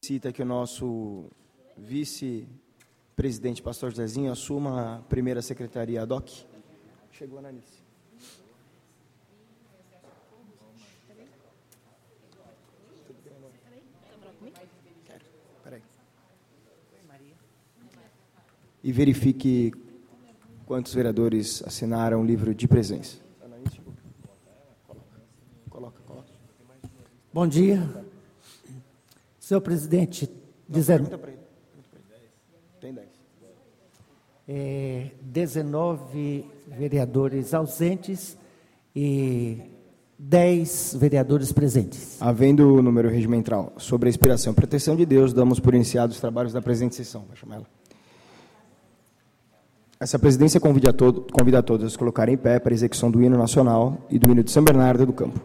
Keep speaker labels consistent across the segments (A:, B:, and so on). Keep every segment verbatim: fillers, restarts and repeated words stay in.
A: solicita que o nosso vice-presidente, pastor Zezinho, assuma a primeira secretaria ad hoc. Chegou a Ananice. Peraí. E verifique quantos vereadores assinaram o livro de presença. Coloca, coloca.
B: Bom dia. Senhor presidente, dezenove,
A: Tem dez.
B: é, dezenove vereadores ausentes e dez vereadores presentes.
A: Havendo o número regimental sobre a inspiração e proteção de Deus, damos por iniciados os trabalhos da presente sessão. Vai chamar ela. Essa presidência convida a, todo, convida a todos a se colocarem em pé para a execução do hino nacional e do hino de São Bernardo do Campo.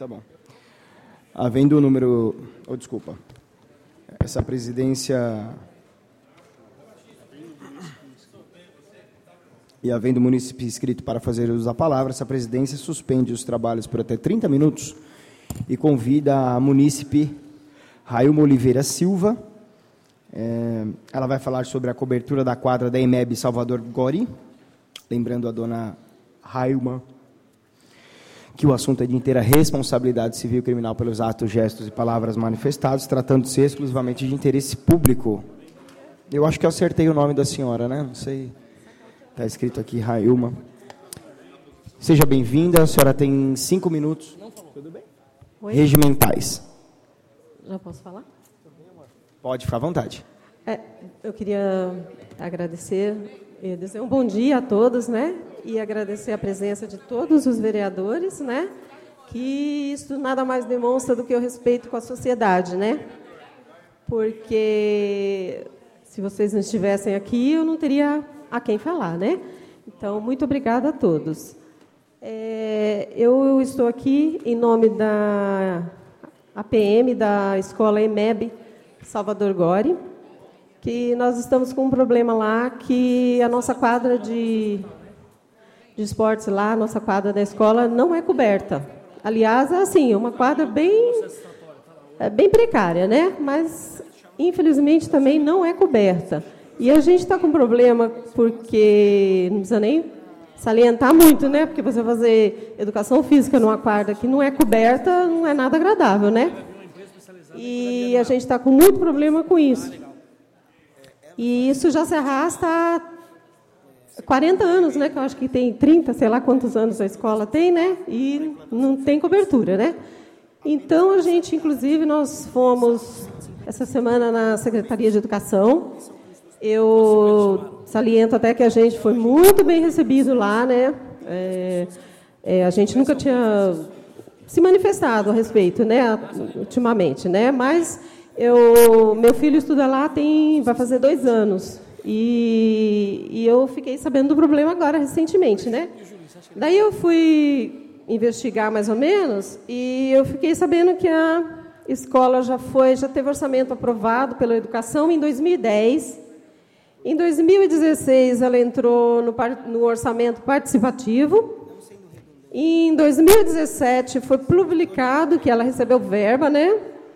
A: Tá bom. Havendo o número... Oh, desculpa. Essa presidência... E havendo o munícipe inscrito para fazer uso da palavra, essa presidência suspende os trabalhos por até trinta minutos e convida a munícipe Railma Oliveira Silva. É, ela vai falar sobre a cobertura da quadra da EMEB Salvador Gori. Lembrando a dona Railma que o assunto é de inteira responsabilidade civil e criminal pelos atos, gestos e palavras manifestados, tratando-se exclusivamente de interesse público. Eu acho que eu acertei o nome da senhora, né? Não sei... Está escrito aqui, Railma. Seja bem-vinda, a senhora tem cinco minutos. Tudo bem? Oi? Regimentais.
C: Já posso falar?
A: Pode, ficar à vontade.
C: É, eu queria agradecer e dizer um bom dia a todos, né? E agradecer a presença de todos os vereadores, né? Que isso nada mais demonstra do que o respeito com a sociedade, né? Porque se vocês não estivessem aqui, eu não teria a quem falar, né? Então, muito obrigada a todos. É, eu estou aqui em nome da A P M da Escola EMEB Salvador Gori, que nós estamos com um problema lá, que a nossa quadra de, de esportes lá, a nossa quadra da escola, não é coberta. Aliás, é assim, uma quadra bem, é bem precária, né? Mas, infelizmente, também não é coberta. E a gente está com um problema porque, não precisa nem salientar muito, né? Porque você fazer educação física numa quadra que não é coberta não é nada agradável, né? E a gente está com muito problema com isso. E isso já se arrasta há quarenta anos, né? Que eu acho que tem trinta, sei lá quantos anos a escola tem, né? E não tem cobertura, né? Então, a gente, inclusive, nós fomos essa semana na Secretaria de Educação. Eu saliento até que a gente foi muito bem recebido lá, né? É, é, a gente nunca tinha se manifestado a respeito, né? Ultimamente, né? Mas eu, meu filho estuda lá, tem, vai fazer dois anos. E, e eu fiquei sabendo do problema agora, recentemente, né? Daí eu fui investigar mais ou menos e eu fiquei sabendo que a escola já foi, já teve orçamento aprovado pela educação em dois mil e dez. Em dois mil e dezesseis, ela entrou no, no orçamento participativo. Em dois mil e dezessete, foi publicado que ela recebeu verba, né?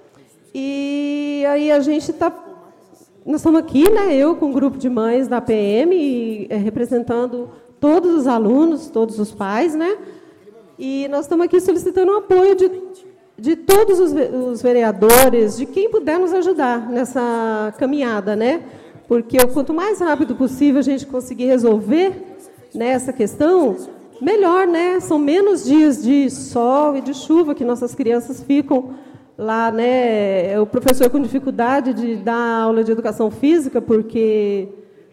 C: E aí a gente está... Nós estamos aqui, né? Eu com um grupo de mães da A P M, e, é, representando todos os alunos, todos os pais, né? E nós estamos aqui solicitando o apoio de, de todos os, os vereadores, de quem puder nos ajudar nessa caminhada, né? Porque quanto mais rápido possível a gente conseguir resolver, né, essa questão, melhor, né? São menos dias de sol e de chuva que nossas crianças ficam lá, né? O professor com dificuldade de dar aula de educação física, porque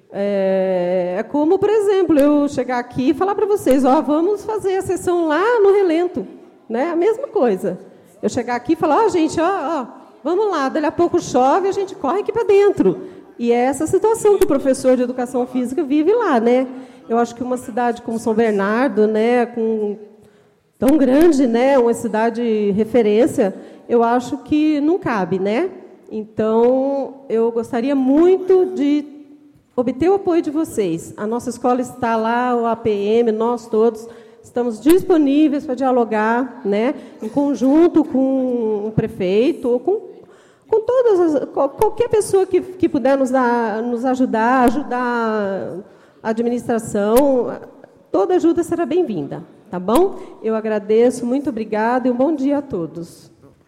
C: é, é como, por exemplo, eu chegar aqui e falar para vocês, ó, vamos fazer a sessão lá no relento, né? A mesma coisa. Eu chegar aqui e falar, ó, gente, ó, ó, vamos lá, daqui a pouco chove, a gente corre aqui para dentro. E é essa situação que o professor de educação física vive lá, né? Eu acho que uma cidade como São Bernardo, né, com tão grande, né, uma cidade referência, eu acho que não cabe, né? Então, eu gostaria muito de obter o apoio de vocês. A nossa escola está lá, o A P M, nós todos estamos disponíveis para dialogar, né, em conjunto com o prefeito ou com com todas as, qualquer pessoa que, que puder nos, dar, nos ajudar, ajudar a administração, toda ajuda será bem-vinda, tá bom? Eu agradeço, muito obrigada e um bom dia a todos.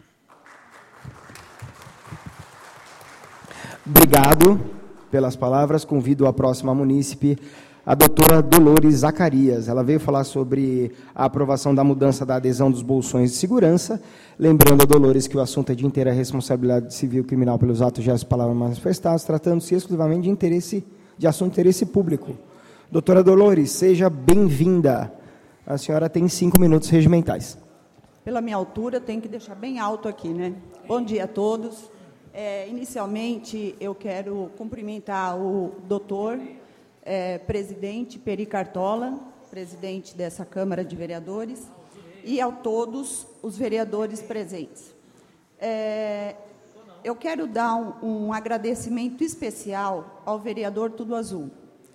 A: Obrigado pelas palavras. Convido a próxima munícipe, a doutora Dolores Zacarias. Ela veio falar sobre a aprovação da mudança da adesão dos bolsões de segurança. Lembrando a Dolores que o assunto é de inteira responsabilidade civil e criminal pelos atos, gestos e palavras manifestados, tratando-se exclusivamente de interesse, de assunto de interesse público. Doutora Dolores, seja bem-vinda. A senhora tem cinco minutos regimentais.
D: Pela minha altura, tem que deixar bem alto aqui, né? Bom dia a todos. É, inicialmente, eu quero cumprimentar o doutor, é, presidente Peri Cartola, presidente dessa Câmara de Vereadores, e a todos os vereadores presentes. É, eu quero dar um, um agradecimento especial ao vereador Tudo Azul.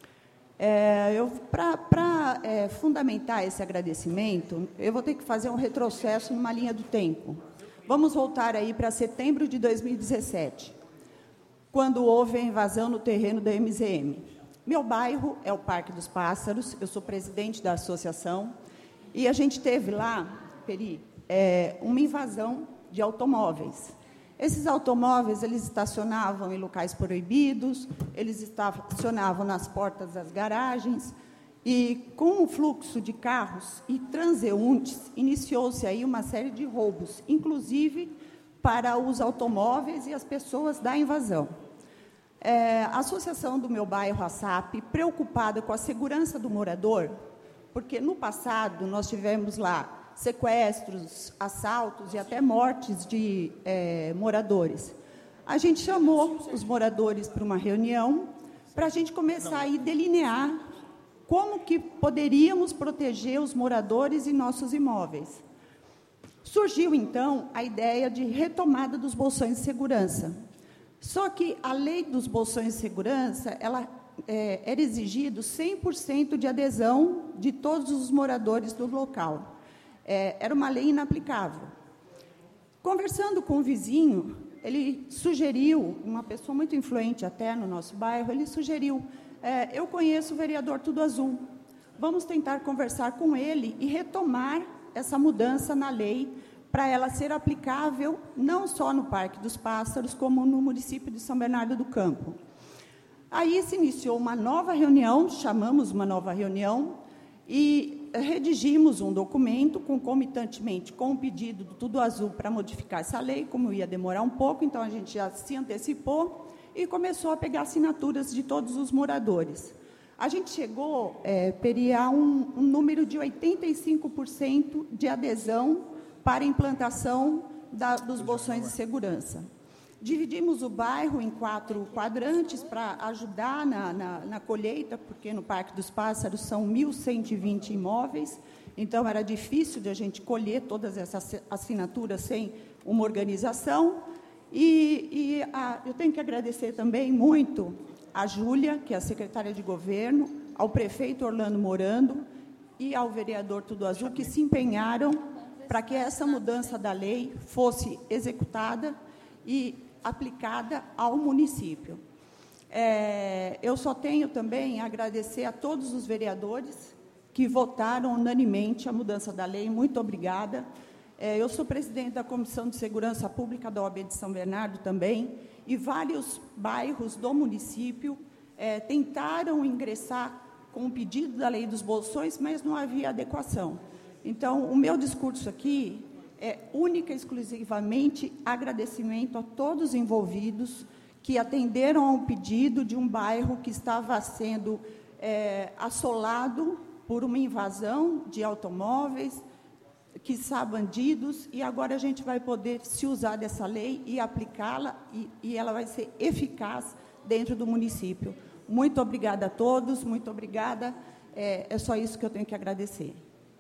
D: É, Para é, fundamentar esse agradecimento, eu vou ter que fazer um retrocesso numa linha do tempo. Vamos voltar aí para setembro de dois mil e dezessete, quando houve a invasão no terreno da M Z M. Meu bairro é o Parque dos Pássaros, eu sou presidente da associação, e a gente teve lá, Peri, é, uma invasão de automóveis. Esses automóveis, eles estacionavam em locais proibidos, eles estacionavam nas portas das garagens, e com o fluxo de carros e transeuntes, iniciou-se aí uma série de roubos, inclusive para os automóveis e as pessoas da invasão. É, a associação do meu bairro, a S A P, preocupada com a segurança do morador, porque no passado nós tivemos lá sequestros, assaltos e até mortes de é, moradores. A gente chamou os moradores para uma reunião para a gente começar a delinear como que poderíamos proteger os moradores e nossos imóveis. Surgiu, então, a ideia de retomada dos bolsões de segurança. Só que a lei dos bolsões de segurança, ela é, era exigido cem por cento de adesão de todos os moradores do local. É, era uma lei inaplicável. Conversando com o vizinho, ele sugeriu, uma pessoa muito influente até no nosso bairro, ele sugeriu, é, eu conheço o vereador Tudo Azul, vamos tentar conversar com ele e retomar essa mudança na lei para ela ser aplicável não só no Parque dos Pássaros, como no município de São Bernardo do Campo. Aí se iniciou uma nova reunião, chamamos uma nova reunião, e redigimos um documento concomitantemente com o pedido do Tudo Azul para modificar essa lei, como ia demorar um pouco, então a gente já se antecipou e começou a pegar assinaturas de todos os moradores. A gente chegou, é, Peri, a um, um número de oitenta e cinco por cento de adesão para a implantação da, dos bolsões de segurança. Dividimos o bairro em quatro quadrantes para ajudar na, na, na colheita, porque no Parque dos Pássaros são mil cento e vinte imóveis, então era difícil de a gente colher todas essas assinaturas sem uma organização. E, e a, eu tenho que agradecer também muito a Júlia, que é a secretária de governo, ao prefeito Orlando Morando e ao vereador Tudo Azul, que se empenharam para que essa mudança da lei fosse executada e aplicada ao município. É, eu só tenho também a agradecer a todos os vereadores que votaram unanimemente a mudança da lei. Muito obrigada. É, eu sou presidente da Comissão de Segurança Pública da O A B de São Bernardo também, e vários bairros do município é, tentaram ingressar com o pedido da lei dos bolsões, mas não havia adequação. Então, o meu discurso aqui é única e exclusivamente agradecimento a todos os envolvidos que atenderam ao pedido de um bairro que estava sendo é, assolado por uma invasão de automóveis, quiçá bandidos, e agora a gente vai poder se usar dessa lei e aplicá-la, e, e ela vai ser eficaz dentro do município. Muito obrigada a todos, muito obrigada. É, é só isso que eu tenho que agradecer.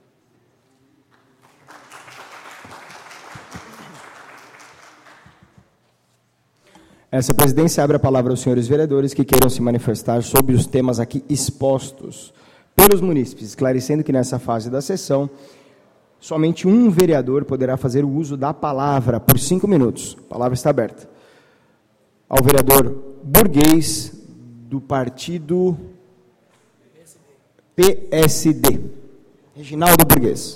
A: Essa presidência abre a palavra aos senhores vereadores que queiram se manifestar sobre os temas aqui expostos pelos munícipes, esclarecendo que nessa fase da sessão, somente um vereador poderá fazer o uso da palavra por cinco minutos. A palavra está aberta. Ao vereador Burguês, do partido P S D. Reginaldo Burguês.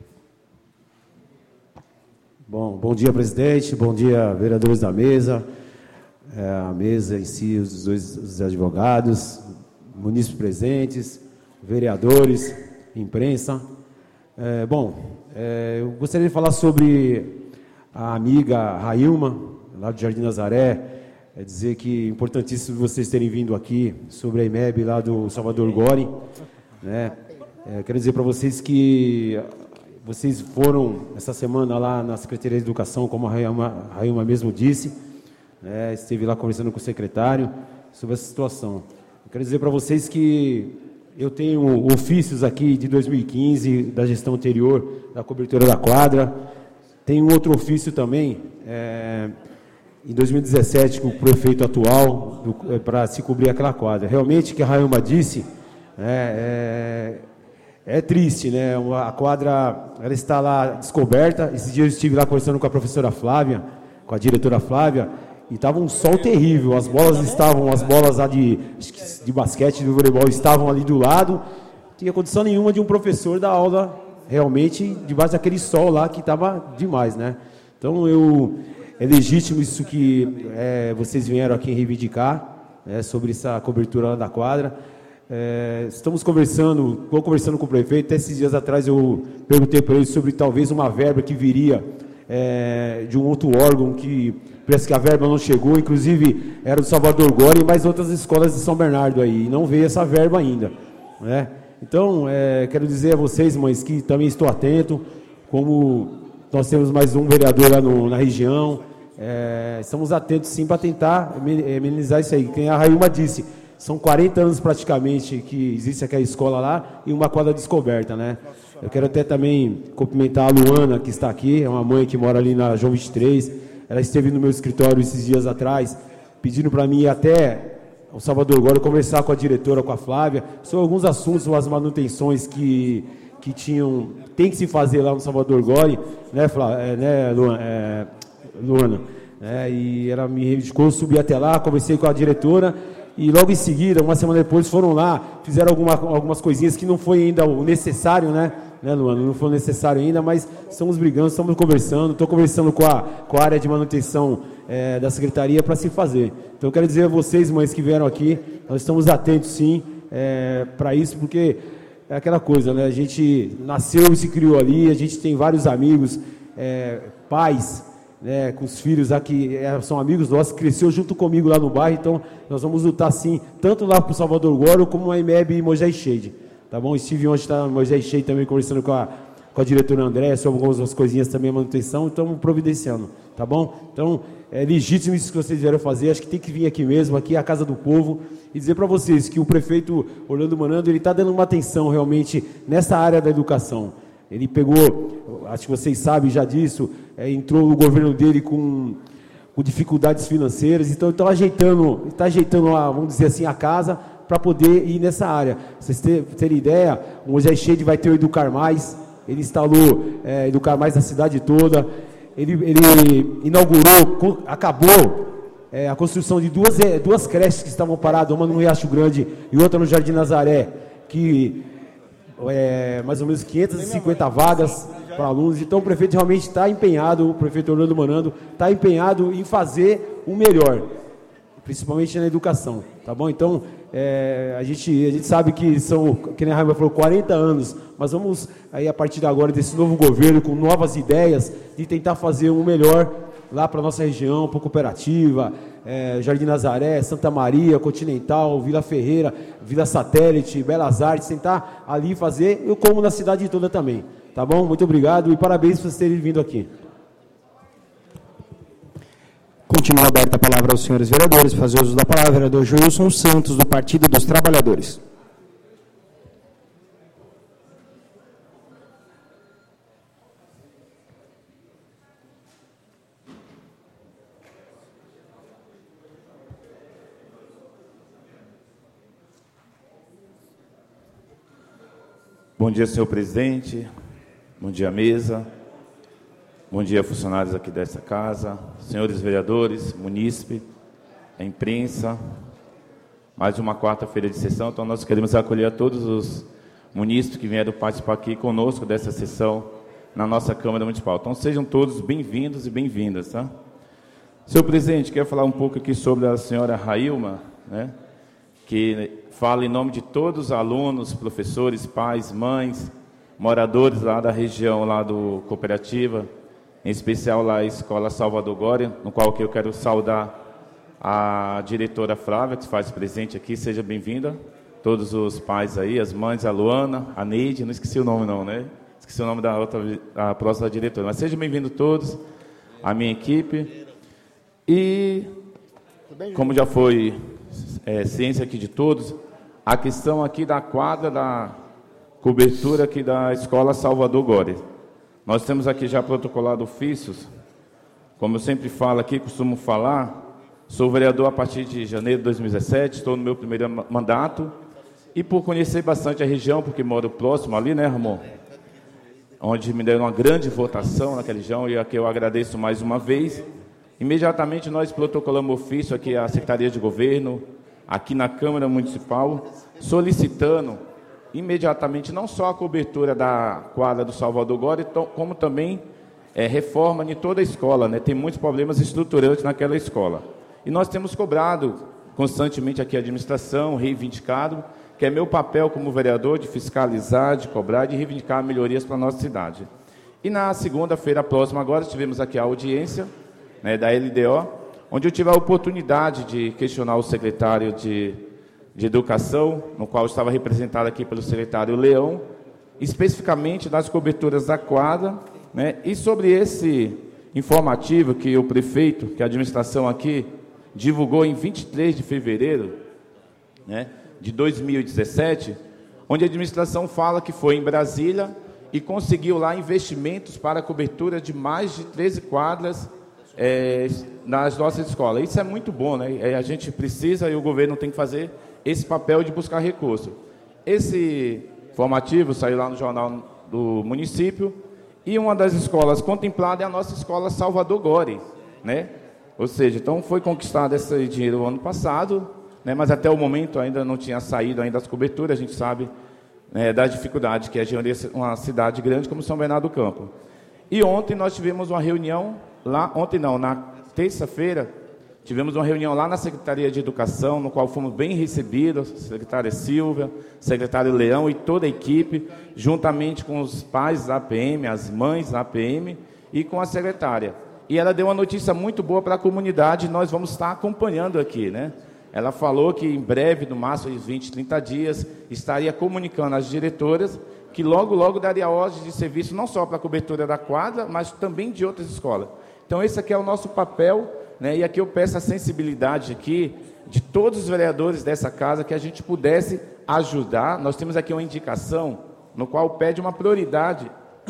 E: Bom, bom dia, presidente. Bom dia, vereadores da mesa. É, a mesa em si, os dois os advogados, munícipes presentes, vereadores, imprensa. É, bom, é, eu gostaria de falar sobre a amiga Railma, lá do Jardim Nazaré, é dizer que é importantíssimo vocês terem vindo aqui sobre a I M E B lá do Salvador Gore, né? É, quero dizer para vocês que vocês foram essa semana lá na Secretaria de Educação, como a Railma, a Railma mesmo disse, né? Esteve lá conversando com o secretário sobre essa situação. Eu quero dizer para vocês que eu tenho ofícios aqui de dois mil e quinze, da gestão anterior, da cobertura da quadra. Tem um outro ofício também, é, em dois mil e dezessete, com o prefeito atual, é, para se cobrir aquela quadra. Realmente, o que a Railma disse, é, é, é triste, né? A quadra, ela está lá descoberta. Esses dias eu estive lá conversando com a professora Flávia, com a diretora Flávia, e estava um sol terrível. As bolas estavam, as bolas lá de, de basquete, de voleibol, estavam ali do lado. Não tinha condição nenhuma de um professor dar aula realmente debaixo daquele sol lá que estava demais, né? Então, eu, é legítimo isso que é, vocês vieram aqui reivindicar, né, sobre essa cobertura lá da quadra. É, estamos conversando, estou conversando com o prefeito. Até esses dias atrás eu perguntei para ele sobre talvez uma verba que viria é, de um outro órgão, que parece que a verba não chegou, inclusive era do Salvador Gore e mais outras escolas de São Bernardo aí, e não veio essa verba ainda, né? Então, é, quero dizer a vocês, mães, que também estou atento, como nós temos mais um vereador lá no, na região, é, estamos atentos sim para tentar amenizar isso aí. Quem a Railma disse, são quarenta anos praticamente que existe aquela escola lá e uma quadra descoberta, né? Eu quero até também cumprimentar a Luana, que está aqui, é uma mãe que mora ali na João vinte e três, ela esteve no meu escritório esses dias atrás, pedindo para mim ir até o Salvador Gore conversar com a diretora, com a Flávia, sobre alguns assuntos, as manutenções que, que tinham, tem que se fazer lá no Salvador Gore, né, Flávia, é, né, Luana? É, Luana é, e ela me reivindicou, subi até lá, conversei com a diretora, e logo em seguida, uma semana depois, foram lá, fizeram alguma, algumas coisinhas que não foi ainda o necessário, né, né, Luana? Não foi necessário ainda, mas estamos brigando, estamos conversando, estou conversando com a, com a área de manutenção é, da secretaria para se fazer. Então, eu quero dizer a vocês, mães que vieram aqui, nós estamos atentos, sim, é, para isso, porque é aquela coisa, né? A gente nasceu e se criou ali, a gente tem vários amigos, é, pais, né, com os filhos aqui, é, são amigos nossos, cresceu junto comigo lá no bairro, então nós vamos lutar, sim, tanto lá para o Salvador Gore, como a IMEB e Moisés Shade, tá bom? Estive ontem, está Moisés Shade também conversando com a, com a diretora André, sobre algumas coisinhas também, a manutenção, estamos providenciando, tá bom? Então, é legítimo isso que vocês vieram fazer, acho que tem que vir aqui mesmo, aqui é a Casa do Povo, e dizer para vocês que o prefeito Orlando Manando, ele está dando uma atenção realmente nessa área da educação. Ele pegou, acho que vocês sabem já disso, é, entrou no governo dele com, com dificuldades financeiras, então está ajeitando, está ajeitando a, vamos dizer assim, a casa para poder ir nessa área. Vocês terem ideia, o Moisés Shade vai ter o Educar Mais, ele instalou é, Educar Mais na cidade toda, ele, ele inaugurou, acabou é, a construção de duas, duas creches que estavam paradas, uma no Riacho Grande e outra no Jardim Nazaré, que é, mais ou menos quinhentas e cinquenta vagas para alunos. Então o prefeito realmente está empenhado, o prefeito Orlando Manando está empenhado em fazer o melhor, principalmente na educação, tá bom? Então é, a, gente, a gente sabe que são, que nem a Railma falou, quarenta anos, mas vamos aí a partir de agora desse novo governo com novas ideias de tentar fazer o melhor lá para a nossa região, para a Cooperativa, é, Jardim Nazaré, Santa Maria, Continental, Vila Ferreira, Vila Satélite, Belas Artes, tentar ali fazer, eu como na cidade toda também, tá bom? Muito obrigado e parabéns por vocês terem vindo aqui.
A: Continua aberta a palavra aos senhores vereadores. Fazer uso da palavra, vereador Joilson Santos, do Partido dos Trabalhadores.
F: Bom dia, senhor presidente. Bom dia, mesa. Bom dia, funcionários aqui desta casa, senhores vereadores, munícipe, a imprensa. Mais uma quarta-feira de sessão, então nós queremos acolher a todos os munícipes que vieram participar aqui conosco dessa sessão na nossa Câmara Municipal. Então sejam todos bem-vindos e bem-vindas, tá? Senhor presidente, quero falar um pouco aqui sobre a senhora Railma, né, que fala em nome de todos os alunos, professores, pais, mães, moradores lá da região, lá do Cooperativa, em especial lá a Escola Salvador Gore, no qual que eu quero saudar a diretora Flávia, que se faz presente aqui, seja bem-vinda. Todos os pais aí, as mães, a Luana, a Neide, não esqueci o nome não, né? Esqueci o nome da outra, a próxima diretora. Mas sejam bem-vindos todos, a minha equipe. E, como já foi é, ciência aqui de todos, a questão aqui da quadra da cobertura aqui da Escola Salvador Góes. Nós temos aqui já protocolado ofícios, como eu sempre falo aqui, costumo falar, sou vereador a partir de janeiro de dois mil e dezessete, estou no meu primeiro mandato, e por conhecer bastante a região, porque moro próximo ali, né, Ramon? Onde me deram uma grande votação naquela região, e aqui eu agradeço mais uma vez. Imediatamente nós protocolamos ofício aqui à Secretaria de Governo, aqui na Câmara Municipal, solicitando imediatamente não só a cobertura da quadra do Salvador Góes, como também é, reforma em toda a escola, né? Tem muitos problemas estruturantes naquela escola. E nós temos cobrado constantemente aqui a administração, reivindicado, que é meu papel como vereador de fiscalizar, de cobrar, de reivindicar melhorias para a nossa cidade. E na segunda-feira próxima agora tivemos aqui a audiência, né, da L D O, onde eu tive a oportunidade de questionar o secretário de, de Educação, no qual estava representado aqui pelo secretário Leão, especificamente das coberturas da quadra, né, e sobre esse informativo que o prefeito, que a administração aqui, divulgou em vinte e três de fevereiro, né, de dois mil e dezessete, onde a administração fala que foi em Brasília e conseguiu lá investimentos para a cobertura de mais de treze quadras é, nas nossas escolas. Isso é muito bom, né? É, a gente precisa e o governo tem que fazer esse papel de buscar recurso. Esse informativo saiu lá no Jornal do Município e uma das escolas contempladas é a nossa escola Salvador Góes, né? Ou seja, então foi conquistado esse dinheiro no ano passado, né, mas até o momento ainda não tinha saído ainda as coberturas. A gente sabe, né, da dificuldade que é gerir uma cidade grande como São Bernardo do Campo. E ontem nós tivemos uma reunião lá, ontem não, na terça-feira, tivemos uma reunião lá na Secretaria de Educação, no qual fomos bem recebidos, a secretária Silvia, secretário Leão e toda a equipe, juntamente com os pais da A P M, as mães da A P M e com a secretária. E ela deu uma notícia muito boa para a comunidade, nós vamos estar acompanhando aqui, né? Ela falou que em breve, no máximo de vinte, trinta dias, estaria comunicando às diretoras que logo, logo daria ordem de serviço, não só para a cobertura da quadra, mas também de outras escolas. Então, esse aqui é o nosso papel, né? E aqui eu peço a sensibilidade aqui de todos os vereadores dessa casa, que a gente pudesse ajudar. Nós temos aqui uma indicação, no qual pede uma prioridade,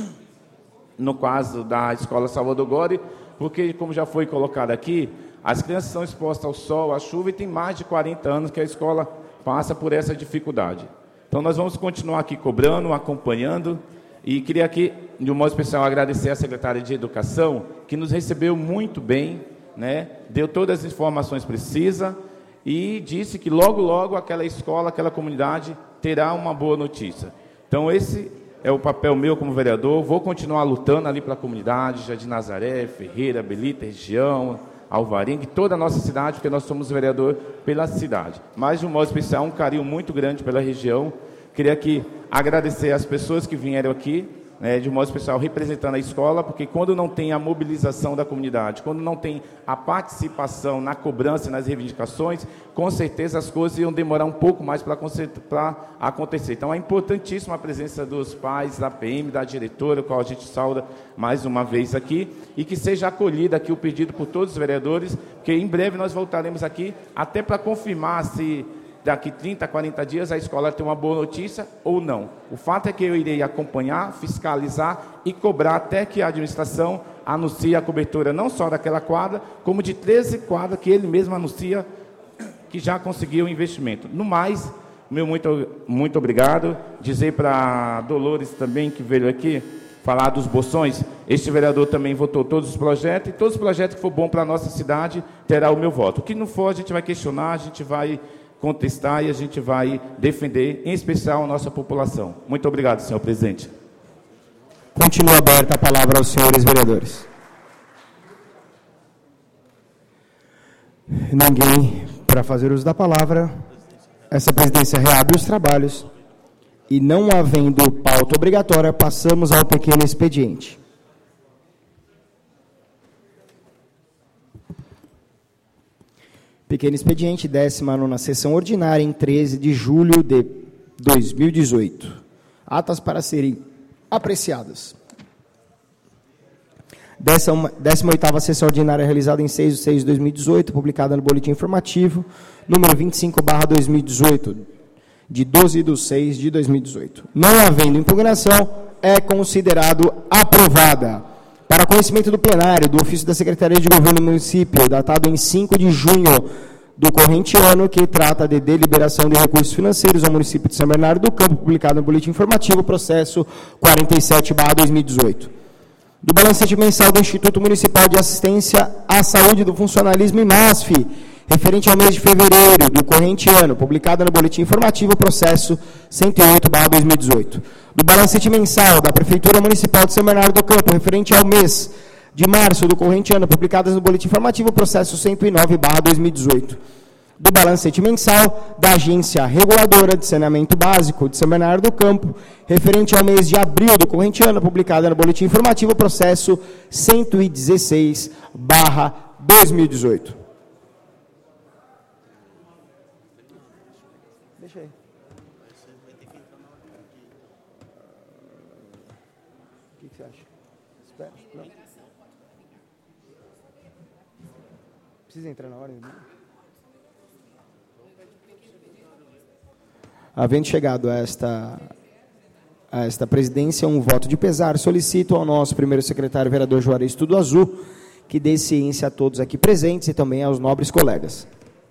F: no caso da Escola Salvador Góes, porque, como já foi colocado aqui, as crianças são expostas ao sol, à chuva, e tem mais de quarenta anos que a escola passa por essa dificuldade. Então, nós vamos continuar aqui cobrando, acompanhando, e queria aqui, de um modo especial, agradecer à secretária de Educação, que nos recebeu muito bem, né, deu todas as informações precisas, e disse que logo, logo, aquela escola, aquela comunidade, terá uma boa notícia. Então, esse é o papel meu como vereador. Vou continuar lutando ali para a comunidade, Jardim Nazaré, Ferreira, Belita, região, Alvarenga, toda a nossa cidade, porque nós somos vereador pela cidade. Mas, de um modo especial, um carinho muito grande pela região. Queria aqui agradecer as pessoas que vieram aqui, né, de um modo especial, representando a escola, porque quando não tem a mobilização da comunidade, quando não tem a participação na cobrança e nas reivindicações, com certeza as coisas iam demorar um pouco mais para acontecer. Então, é importantíssima a presença dos pais, da P M, da diretora, com a qual a gente sauda mais uma vez aqui, e que seja acolhido aqui o pedido por todos os vereadores, porque em breve nós voltaremos aqui, até para confirmar se daqui trinta, quarenta dias a escola tem uma boa notícia ou não. O fato é que eu irei acompanhar, fiscalizar e cobrar até que a administração anuncie a cobertura não só daquela quadra, como de treze quadras que ele mesmo anuncia que já conseguiu o investimento. No mais, meu muito, muito obrigado. Dizer para Dolores também, que veio aqui falar dos bolsões, este vereador também votou todos os projetos, e todos os projetos que for bom para a nossa cidade terá o meu voto. O que não for, a gente vai questionar, a gente vai contestar e a gente vai defender, em especial, a nossa população. Muito obrigado, senhor presidente.
A: Continua aberta a palavra aos senhores vereadores. Ninguém para fazer uso da palavra. Essa presidência reabre os trabalhos e, não havendo pauta obrigatória, passamos ao pequeno expediente. Pequeno expediente, décima nona sessão ordinária, em treze de julho de dois mil e dezoito. Atas para serem apreciadas. décima oitava sessão ordinária realizada em seis de seis de dois mil e dezoito, publicada no Boletim Informativo, número vinte e cinco barra dois mil e dezoito, de doze de seis de dois mil e dezoito. Não havendo impugnação, é considerado aprovada. Para conhecimento do plenário, do ofício da Secretaria de Governo do Município, datado em cinco de junho do corrente ano, que trata de deliberação de recursos financeiros ao município de São Bernardo do Campo, publicado no Boletim Informativo, processo quarenta e sete barra dois mil e dezoito. Do balancete mensal do Instituto Municipal de Assistência à Saúde do Funcionalismo, IMASF, referente ao mês de fevereiro do corrente ano, publicado no Boletim Informativo, processo cento e oito barra dois mil e dezoito. Do balancete mensal da Prefeitura Municipal de São Bernardo do Campo, referente ao mês de março do corrente ano, publicadas no Boletim Informativo, processo cento e nove barra dois mil e dezoito. Do balancete mensal da Agência Reguladora de Saneamento Básico de São Bernardo do Campo, referente ao mês de abril do corrente ano, publicada no Boletim Informativo, processo cento e dezesseis barra dois mil e dezoito. Deixa aí. O que, que você acha? Espera. Não. Precisa entrar na ordem? Havendo chegado a esta, a esta presidência um voto de pesar, solicito ao nosso primeiro secretário, vereador Juarez Tudo Azul, que dê ciência a todos aqui presentes e também aos nobres colegas.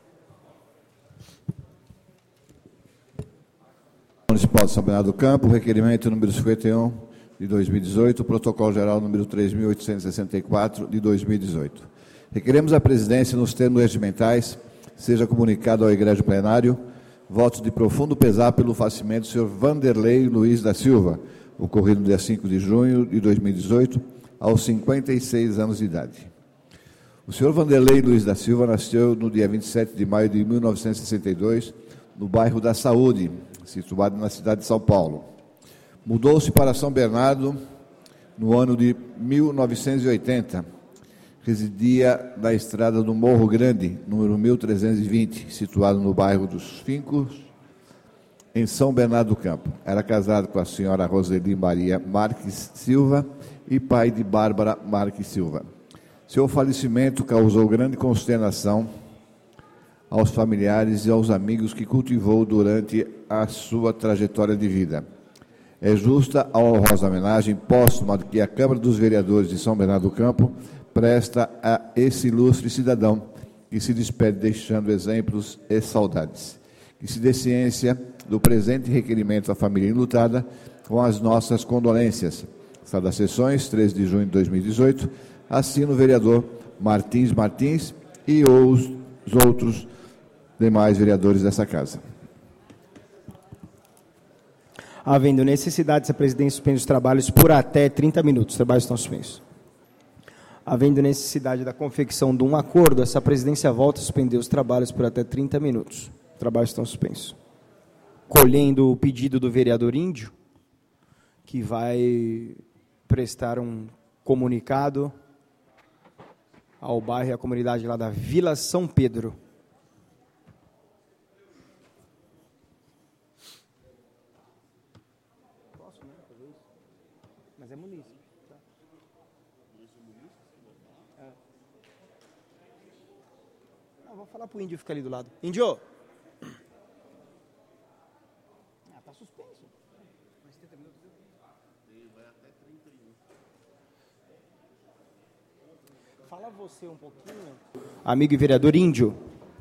G: Municipal de São Bernardo do Campo, requerimento número cinquenta e um de dois mil e dezoito, protocolo geral número três mil oitocentos e sessenta e quatro de dois mil e dezoito. Requeremos a presidência, nos termos regimentais, seja comunicado ao egrégio plenário votos de profundo pesar pelo falecimento do senhor Vanderlei Luiz da Silva, ocorrido no dia cinco de junho de dois mil e dezoito, aos cinquenta e seis anos de idade. O senhor Vanderlei Luiz da Silva nasceu no dia vinte e sete de maio de mil novecentos e sessenta e dois, no bairro da Saúde, situado na cidade de São Paulo. Mudou-se para São Bernardo no ano de mil novecentos e oitenta. Residia na estrada do Morro Grande, número mil trezentos e vinte, situado no bairro dos Fincos, em São Bernardo do Campo. Era casado com a senhora Roseli Maria Marques Silva e pai de Bárbara Marques Silva. Seu falecimento causou grande consternação aos familiares e aos amigos que cultivou durante a sua trajetória de vida. É justa a honrosa homenagem póstuma que a Câmara dos Vereadores de São Bernardo do Campo presta a esse ilustre cidadão que se despede deixando exemplos e saudades. Que se dê ciência do presente requerimento à família enlutada com as nossas condolências. Sala das Sessões, três de junho de dois mil e dezoito, assina o vereador Martins Martins e os outros demais vereadores dessa casa.
A: Havendo necessidade, a presidência suspende os trabalhos por até trinta minutos. Os trabalhos estão suspensos. Havendo necessidade da confecção de um acordo, essa presidência volta a suspender os trabalhos por até trinta minutos. Os trabalhos estão suspensos. Colhendo o pedido do vereador Índio, que vai prestar um comunicado ao bairro e à comunidade lá da Vila São Pedro. Posso, né? Talvez. Mas é munícipe. Tá? É. Não, vou falar para o Índio ficar ali do lado. Índio! Ah, tá suspenso. Mais trinta minutos. Vai até trinta e um. Fala você um pouquinho. Amigo e vereador Índio.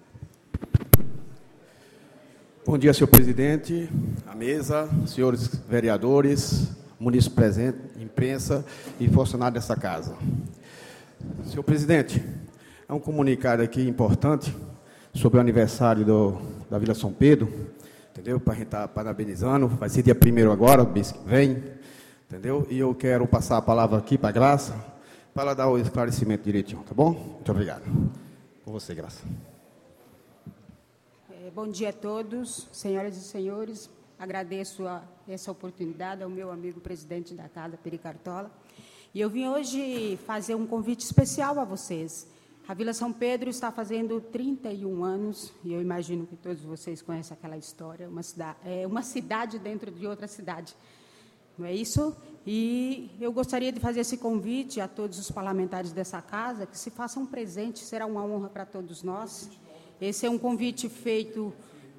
H: Bom dia, senhor presidente, a mesa, senhores vereadores, munícipe presente, imprensa e funcionário dessa casa. Senhor presidente, é um comunicado aqui importante sobre o aniversário do, da Vila São Pedro, entendeu? Para a gente estar parabenizando, vai ser dia primeiro agora, mês que vem, entendeu? E eu quero passar a palavra aqui para a Graça, para ela dar o esclarecimento direitinho, tá bom? Muito obrigado. Com você, Graça.
I: Bom dia a todos, senhoras e senhores. Agradeço a, essa oportunidade ao meu amigo presidente da casa, Peri Cartola. E eu vim hoje fazer um convite especial a vocês. A Vila São Pedro está fazendo trinta e um anos, e eu imagino que todos vocês conhecem aquela história, uma cidade, é uma cidade dentro de outra cidade. Não é isso? E eu gostaria de fazer esse convite a todos os parlamentares dessa casa, que se façam presente, será uma honra para todos nós. Esse é um convite feito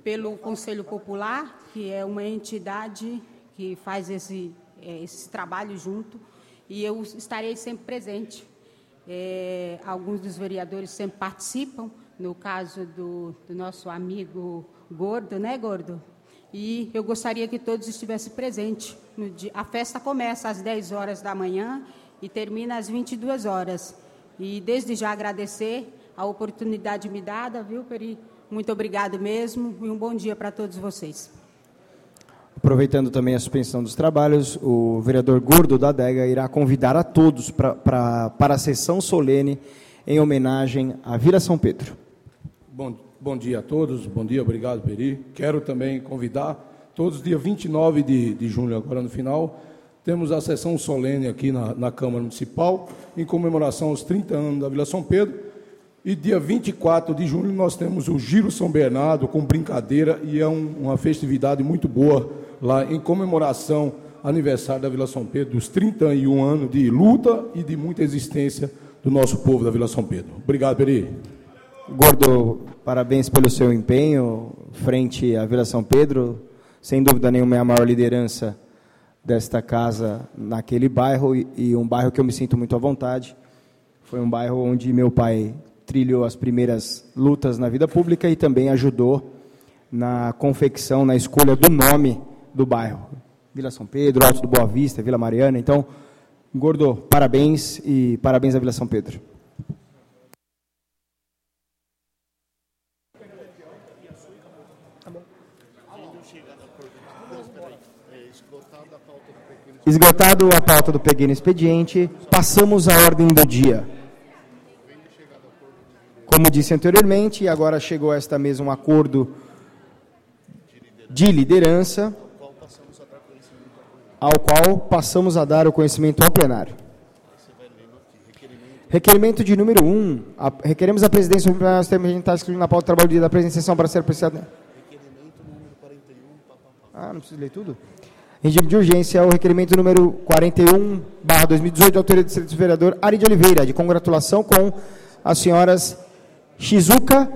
I: pelo Conselho Popular, que é uma entidade que faz esse, esse trabalho junto, e eu estarei sempre presente. É, alguns dos vereadores sempre participam, no caso do, do nosso amigo Gordo, né, Gordo? E eu gostaria que todos estivessem presentes. No dia, a festa começa às dez horas da manhã e termina às vinte e duas horas. E desde já agradecer a oportunidade me dada, viu, Peri? Muito obrigado mesmo e um bom dia para todos vocês.
A: Aproveitando também a suspensão dos trabalhos, o vereador Gordo da Adega irá convidar a todos pra, pra, para a sessão solene em homenagem à Vila São Pedro.
J: Bom, bom dia a todos, bom dia, obrigado, Peri. Quero também convidar todos, dia vinte e nove de, de junho, agora no final, temos a sessão solene aqui na, na Câmara Municipal, em comemoração aos trinta anos da Vila São Pedro. E dia vinte e quatro de julho nós temos o Giro São Bernardo com brincadeira, e é um, uma festividade muito boa lá em comemoração ao aniversário da Vila São Pedro, dos trinta e um anos de luta e de muita existência do nosso povo da Vila São Pedro. Obrigado, Peri.
A: Gordo, parabéns pelo seu empenho frente à Vila São Pedro. Sem dúvida nenhuma é a maior liderança desta casa naquele bairro, e, e um bairro que eu me sinto muito à vontade. Foi um bairro onde meu pai trilhou as primeiras lutas na vida pública e também ajudou na confecção, na escolha do nome do bairro. Vila São Pedro, Alto do Boa Vista, Vila Mariana. Então, Gordo, parabéns e parabéns à Vila São Pedro. Esgotado a pauta do pequeno expediente, passamos à ordem do dia. Como disse anteriormente, agora chegou a esta mesa um acordo de liderança, ao qual passamos a dar o conhecimento ao plenário. Requerimento de número um. A, requeremos a presidência do plenário terminar escrito na pauta do trabalho do dia da presença para ser apreciada. Ah, não preciso ler tudo? Regime de urgência, o requerimento número quarenta e um, barra dois mil e dezoito, de autoria do Distrito Vereador Ari de Oliveira, de congratulação com as senhoras Shizuka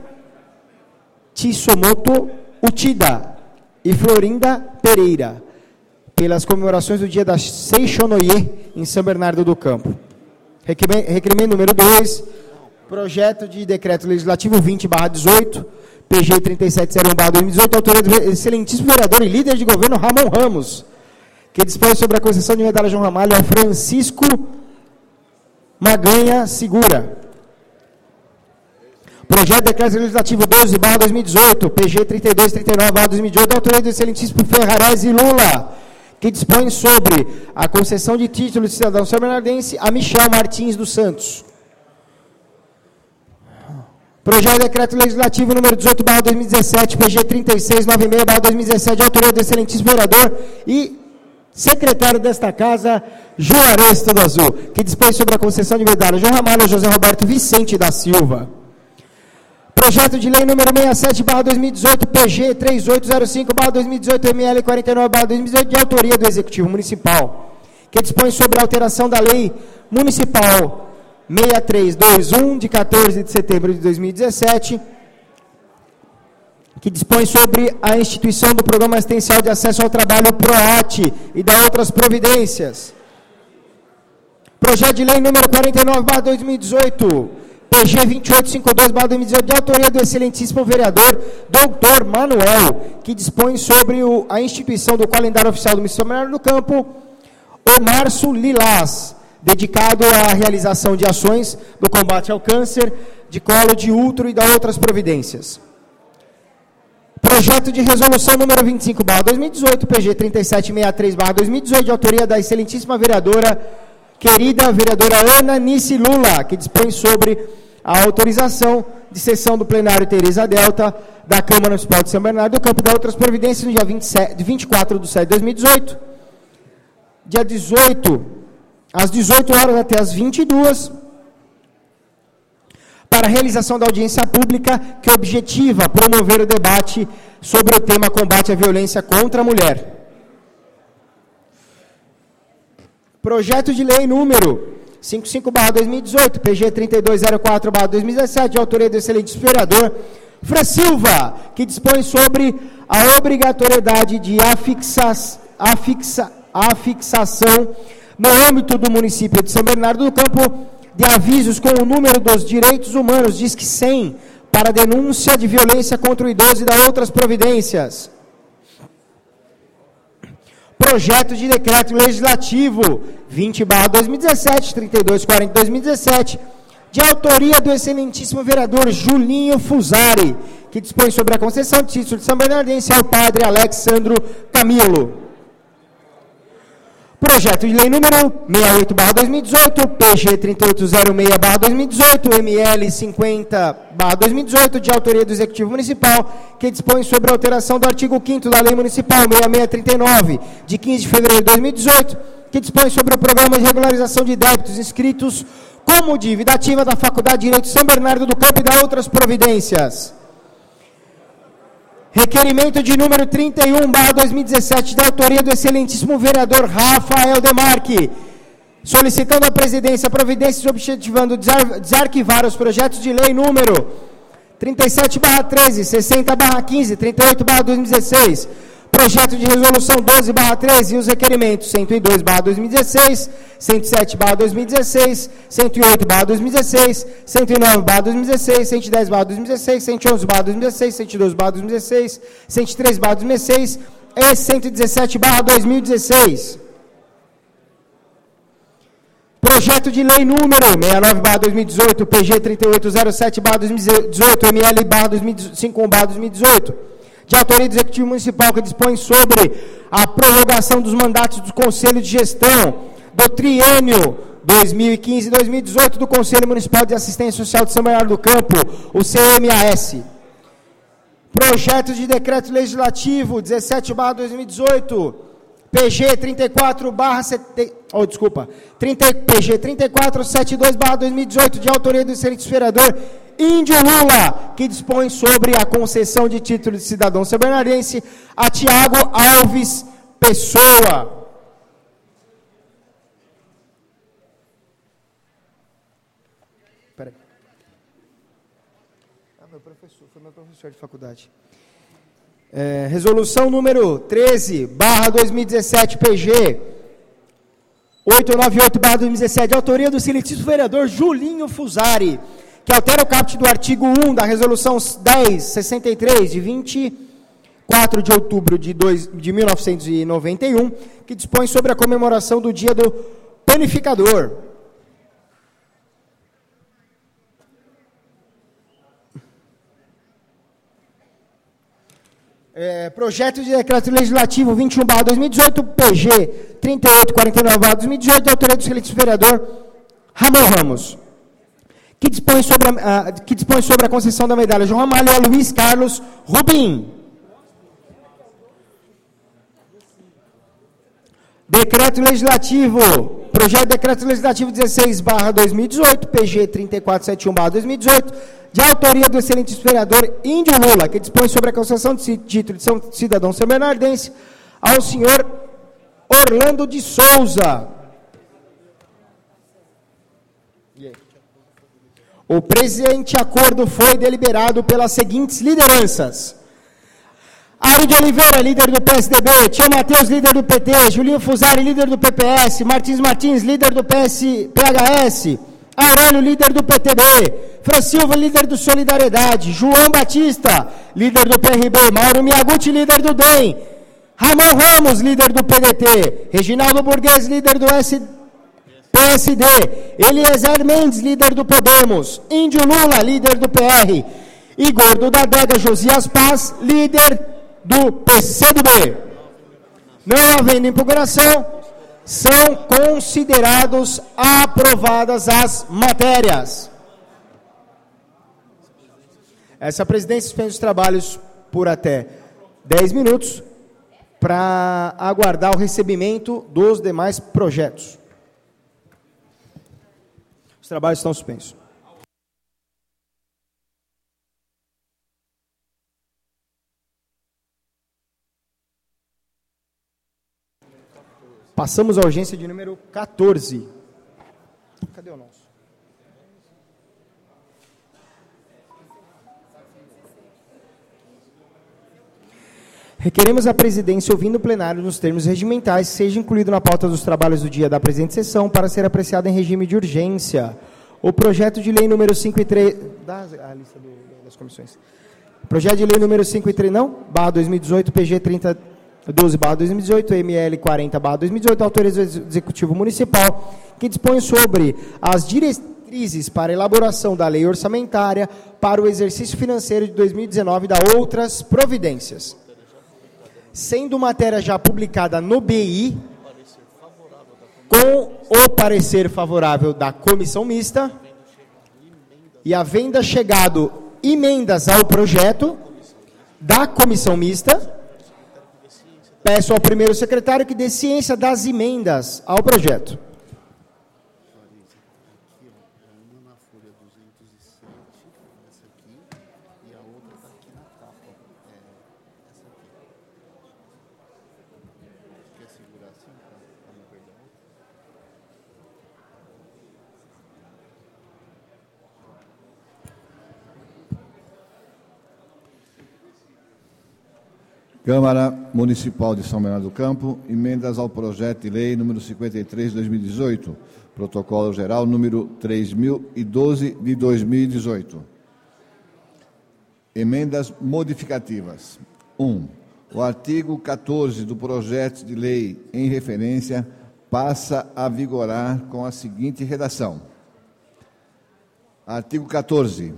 A: Tsumoto Uchida e Florinda Pereira, pelas comemorações do dia da Seishonoye, em São Bernardo do Campo. Requerimento, requerimento número dois, projeto de decreto legislativo vinte barra dezoito, P G trinta e sete zero um barra dois mil e dezoito, autoria do excelentíssimo vereador e líder de governo Ramon Ramos, que dispõe sobre a concessão de medalha João Ramalho a Francisco Maganha Segura. Projeto de decreto legislativo doze barra dois mil e dezoito, P G trinta e dois trinta e nove barra dois mil e dezoito, autoria do excelentíssimo Ferrarese Lula, que dispõe sobre a concessão de título de cidadão são-bernardense a Michel Martins dos Santos. Projeto de decreto legislativo número dezoito barra dois mil e dezessete, P G trinta e seis noventa e seis barra dois mil e dezessete, autoria do excelentíssimo vereador e secretário desta casa, Juarez Tudo Azul, que dispõe sobre a concessão de medalha João Ramalho a José Roberto Vicente da Silva. Projeto de lei número sessenta e sete barra dois mil e dezoito, P G trinta e oito zero cinco barra dois mil e dezoito, M L quarenta e nove barra dois mil e dezoito, de autoria do Executivo Municipal, que dispõe sobre a alteração da Lei Municipal seis três dois um, de quatorze de setembro de dois mil e dezessete, que dispõe sobre a instituição do Programa Assistencial de Acesso ao Trabalho PROAT e da outras providências. Projeto de lei número quarenta e nove barra dois mil e dezoito, P G vinte e oito cinquenta e dois barra dois mil e dezoito, de autoria do excelentíssimo vereador doutor Manuel, que dispõe sobre o, a instituição do calendário oficial do município de São Bernardo do Campo, o Março Lilás, dedicado à realização de ações do combate ao câncer de colo de útero e da outras providências. Projeto de resolução número vinte e cinco barra dois mil e dezoito, P G trinta e sete sessenta e três barra dois mil e dezoito, de autoria da excelentíssima vereadora, querida vereadora Ana Nice Lula, que dispõe sobre a autorização de sessão do plenário Teresa Delta da Câmara Municipal de São Bernardo do Campo, da outras providências, no dia vinte e sete, vinte e quatro de setembro de dois mil e dezoito, dia dezoito, às dezoito horas até às vinte e duas, para a realização da audiência pública que objetiva promover o debate sobre o tema combate à violência contra a mulher. Projeto de lei número cinquenta e cinco barra dois mil e dezoito, P G trinta e dois zero quatro barra dois mil e dezessete, de autoria do excelente vereador Fran Silva, que dispõe sobre a obrigatoriedade de afixa, afixa, afixação no âmbito do município de São Bernardo do Campo de avisos com o número dos direitos humanos, diz que cem, para denúncia de violência contra o idoso e da outras providências. Projeto de decreto legislativo vinte barra dois mil e dezessete, trinta e dois quarenta barra dois mil e dezessete, de autoria do excelentíssimo vereador Julinho Fusari, que dispõe sobre a concessão de título de São Bernardense ao padre Alexandro Camilo. Projeto de lei número sessenta e oito barra dois mil e dezoito, P G trinta e oito zero seis barra dois mil e dezoito, M L cinquenta barra dois mil e dezoito, de autoria do Executivo Municipal, que dispõe sobre a alteração do artigo quinto da Lei Municipal sessenta e seis trinta e nove, de quinze de fevereiro de dois mil e dezoito, que dispõe sobre o Programa de Regularização de Débitos inscritos como dívida ativa da Faculdade de Direito São Bernardo do Campo e da outras providências. Requerimento de número trinta e um barra dois mil e dezessete, da autoria do excelentíssimo vereador Rafael Demarque, solicitando à presidência providências objetivando desar, desarquivar os projetos de lei número trinta e sete barra treze, sessenta barra quinze, trinta e oito barra dois mil e dezesseis, projeto de resolução doze barra treze e os requerimentos cento e dois barra dois mil e dezesseis, cento e sete barra dois mil e dezesseis, cento e oito barra dois mil e dezesseis, cento e nove barra dois mil e dezesseis, cento e dez barra dois mil e dezesseis, cento e onze barra dois mil e dezesseis, cento e doze barra dois mil e dezesseis, cento e treze barra dois mil e dezesseis e cento e dezessete barra dois mil e dezesseis. Projeto de lei número sessenta e nove barra dois mil e dezoito, P G trinta e oito zero sete barra dois mil e dezoito, M L barra cinquenta e um barra dois mil e dezoito, de autoria do Executivo Municipal, que dispõe sobre a prorrogação dos mandatos do Conselho de Gestão do triênio dois mil e quinze a dois mil e dezoito do Conselho Municipal de Assistência Social de São Bernardo do Campo, o C M A S. Projeto de decreto legislativo dezessete barra dois mil e dezoito, P G trinta e quatro barra oh, desculpa, trinta, P G trinta e quatro setenta e dois barra dois mil e dezoito, de autoria do excelentíssimo vereador Índio Lula, que dispõe sobre a concessão de título de cidadão são-bernardense a Tiago Alves Pessoa. Peraí. Ah, meu professor, foi meu professor de faculdade. É, resolução número treze barra dois mil e dezessete, P G oitocentos e noventa e oito barra dois mil e dezessete, de autoria do excelentíssimo vereador Julinho Fusari, que altera o caput do artigo um da Resolução dez sessenta e três, de vinte e quatro de outubro de, dois, de mil novecentos e noventa e um, que dispõe sobre a comemoração do Dia do Panificador. É, projeto de decreto legislativo vinte e um barra dois mil e dezoito, P G trinta e oito quarenta e nove barra dois mil e dezoito, de autoria do excelentíssimo vereador Ramon Ramos, que dispõe sobre a, uh, que dispõe sobre a concessão da medalha João Ramalho a Luiz Carlos Rubim. Decreto legislativo, projeto de decreto legislativo dezesseis barra dois mil e dezoito, P G trinta e quatro setenta e um barra dois mil e dezoito, de autoria do excelente vereador Índio Lula, que dispõe sobre a concessão de título de cidadão são-bernardense ao senhor Orlando de Souza. O presente acordo foi deliberado pelas seguintes lideranças: Ari de Oliveira, líder do P S D B, Tio Matheus, líder do P T, Julinho Fusari, líder do P P S, Martins Martins, líder do P S, P H S, Aurélio, líder do P T B, Fran Silva, líder do Solidariedade, João Batista, líder do P R B, Mauro Miyaguchi, líder do D E M, Ramon Ramos, líder do P D T, Reginaldo Burguês, líder do S D P S D, Eliezer Mendes, líder do Podemos, Índio Lula, líder do P R, e Gordo da Adega Josias Paz, líder do P C do B. Não havendo impugnação, são considerados aprovadas as matérias. Essa presidência suspende os trabalhos por até dez minutos para aguardar o recebimento dos demais projetos. Os trabalhos estão suspensos. Passamos à urgência de número quatorze. Cadê o nosso? Requeremos à presidência, ouvindo o plenário nos termos regimentais, seja incluído na pauta dos trabalhos do dia da presente sessão para ser apreciado em regime de urgência o projeto de lei número cinco e três... Dá a lista do, das comissões. Projeto de lei número cinco e três, não? Barra dois mil e dezoito, P G trinta, doze barra dois mil e dezoito, M L quarenta barra dois mil e dezoito, autoria do Executivo Municipal, que dispõe sobre as diretrizes para a elaboração da lei orçamentária para o exercício financeiro de dois mil e dezenove e da outras providências. Sendo matéria já publicada no B I, com o parecer favorável da comissão mista, e havendo chegado emendas ao projeto da comissão mista, peço ao primeiro secretário que dê ciência das emendas ao projeto.
G: Câmara Municipal de São Bernardo do Campo, emendas ao projeto de lei número cinquenta e três de dois mil e dezoito, protocolo geral número três mil e doze de dois mil e dezoito. Emendas modificativas. um. O artigo quatorze do projeto de lei em referência passa a vigorar com a seguinte redação. Artigo quatorze.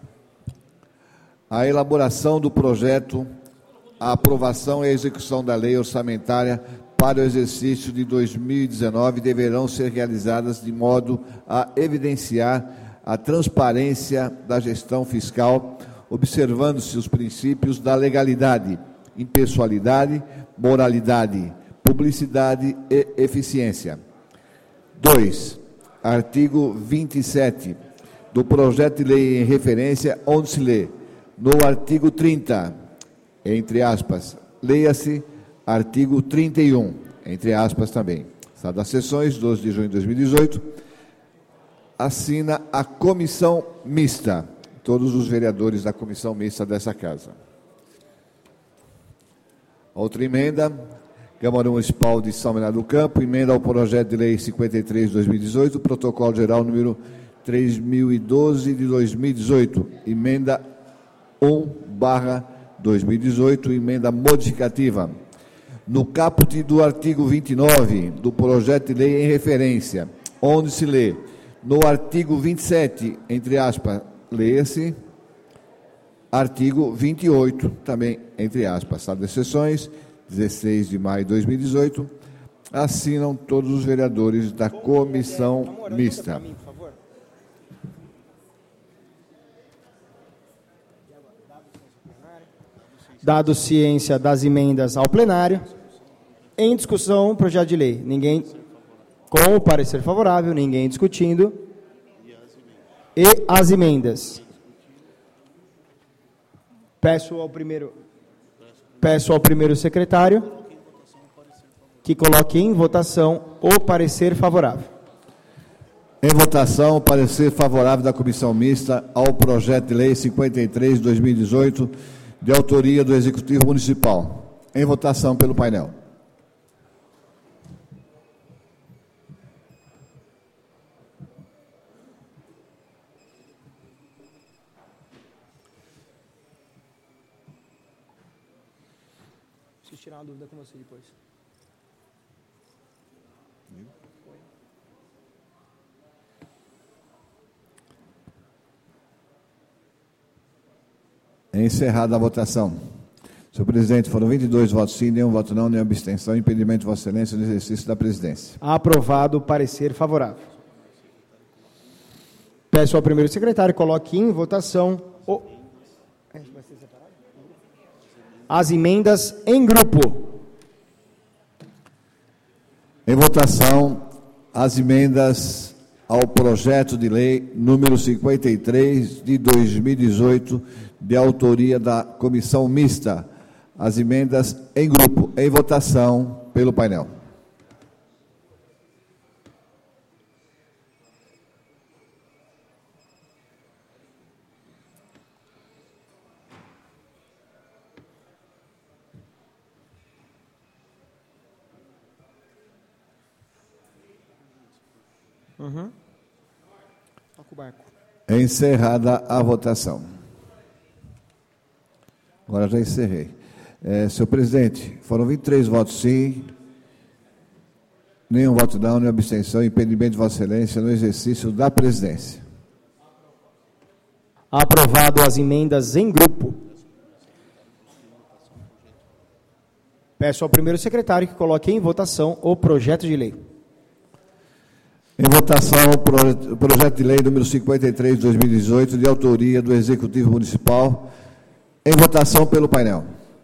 G: A elaboração do projeto, a aprovação e a execução da lei orçamentária para o exercício de dois mil e dezenove deverão ser realizadas de modo a evidenciar a transparência da gestão fiscal, observando-se os princípios da legalidade, impessoalidade, moralidade, publicidade e eficiência. dois. Artigo vinte e sete do projeto de lei em referência, onde se lê, no artigo trinta, entre aspas, leia-se artigo trinta e um, entre aspas também. Estado das Sessões, doze de junho de dois mil e dezoito, assina a comissão mista, todos os vereadores da comissão mista dessa casa. Outra emenda, Câmara Municipal de São Bernardo do Campo, emenda ao projeto de lei cinquenta e três de dois mil e dezoito, protocolo geral número três mil e doze de dois mil e dezoito, emenda um barra dois mil e dezoito, emenda modificativa. No caput do artigo vinte e nove do projeto de lei em referência, onde se lê, no artigo vinte e sete, entre aspas, leia-se, artigo vinte e oito, também, entre aspas, Estado das Sessões, dezesseis de maio de dois mil e dezoito, assinam todos os vereadores da comissão mista.
A: Dado ciência das emendas ao plenário, em discussão, projeto de lei. Ninguém com o parecer favorável, ninguém discutindo. E as emendas. Peço ao primeiro, peço ao primeiro secretário que coloque em votação o parecer favorável.
G: Em votação, o parecer favorável da comissão mista ao projeto de lei cinquenta e três de dois mil e dezoito, de autoria do Executivo Municipal. Em votação pelo painel.
A: Preciso tirar uma dúvida com você depois.
G: Encerrada a votação. Senhor presidente, foram vinte e dois votos sim, nenhum voto não, nenhuma abstenção, impedimento de Vossa Excelência no exercício da presidência.
A: Aprovado o parecer favorável. Peço ao primeiro secretário que coloque em votação o... as emendas em grupo.
G: Em votação, as emendas ao projeto de lei número cinquenta e três de dois mil e dezoito, de autoria da comissão mista. As emendas em grupo, em votação pelo painel.
A: Uhum. Toca o barco.
G: Encerrada a votação. Agora já encerrei. É, senhor presidente, foram vinte e três votos sim, nenhum voto não, nenhuma abstenção, impedimento de Vossa Excelência no exercício da presidência.
A: Aprovado as emendas em grupo. Peço ao primeiro secretário que coloque em votação o projeto de lei.
G: Em votação, o projeto de lei número cinquenta e três de dois mil e dezoito, de autoria do Executivo Municipal, em votação pelo painel.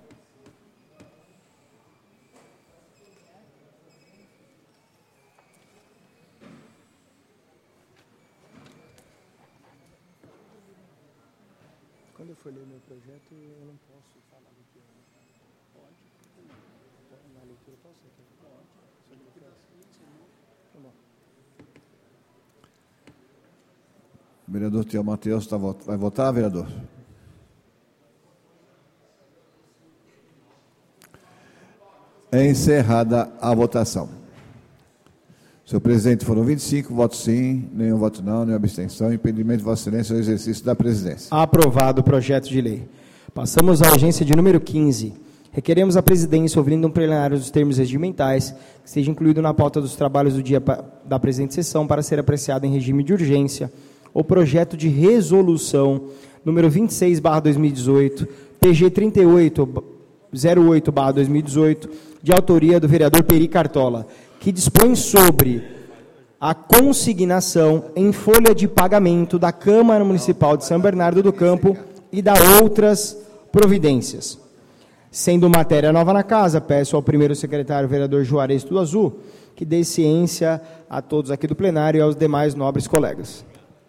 A: Quando eu for ler meu projeto, eu não posso falar do que pode. Na leitura posso ser que pode. Tá bom.
G: O vereador Tião Matheus tá, vai votar, vereador? É encerrada a votação. Senhor presidente, foram vinte e cinco votos sim, nenhum voto não, nenhuma abstenção, impedimento de Vossa Excelência no exercício da presidência.
A: Aprovado o projeto de lei. Passamos à urgência de número quinze. Requeremos à presidência, ouvindo um plenário dos termos regimentais, que seja incluído na pauta dos trabalhos do dia da presente sessão para ser apreciado em regime de urgência o projeto de resolução número vinte e seis barra dois mil e dezoito, P G trinta e oito zero oito barra dois mil e dezoito, de autoria do vereador Peri Cartola, que dispõe sobre a consignação em folha de pagamento da Câmara Municipal de São Bernardo do Campo e da outras providências. Sendo matéria nova na casa, peço ao primeiro secretário, vereador Juarez Tudo Azul, que dê ciência a todos aqui do plenário e aos demais nobres colegas.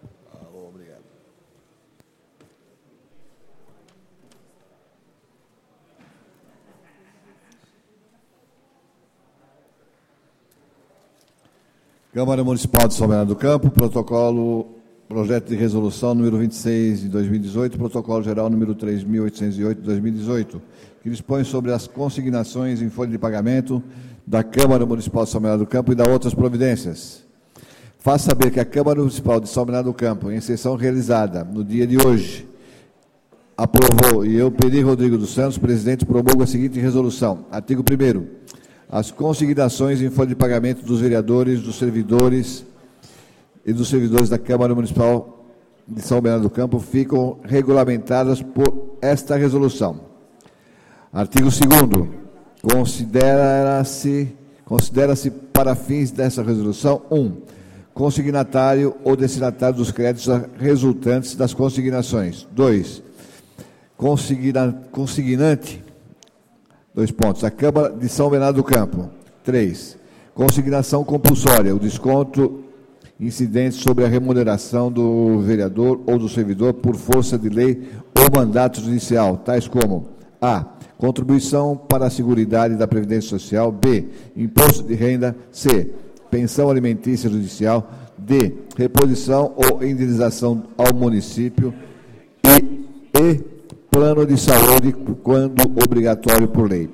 G: Câmara Municipal de São Bernardo do Campo, protocolo, projeto de resolução número vinte e seis de dois mil e dezoito, protocolo geral número três mil oitocentos e oito de dois mil e dezoito, que dispõe sobre as consignações em folha de pagamento da Câmara Municipal de São Bernardo do Campo e da outras providências. Faço saber que a Câmara Municipal de São Bernardo do Campo, em sessão realizada no dia de hoje, aprovou, e eu, Peri Rodrigo dos Santos, presidente, promulgo a seguinte resolução. Artigo primeiro. As consignações em folha de pagamento dos vereadores, dos servidores e dos servidores da Câmara Municipal de São Bernardo do Campo ficam regulamentadas por esta resolução. Artigo segundo. Considera-se considera-se para fins dessa resolução um. Consignatário ou destinatário dos créditos resultantes das consignações. dois. Consigna, consignante Dois pontos. A Câmara de São Bernardo do Campo. Três. Consignação compulsória. O desconto incidente sobre a remuneração do vereador ou do servidor por força de lei ou mandato judicial, tais como A. Contribuição para a Seguridade da Previdência Social. B. Imposto de renda. C. Pensão alimentícia judicial. D. Reposição ou indenização ao município. E E. Plano de saúde, quando obrigatório por lei.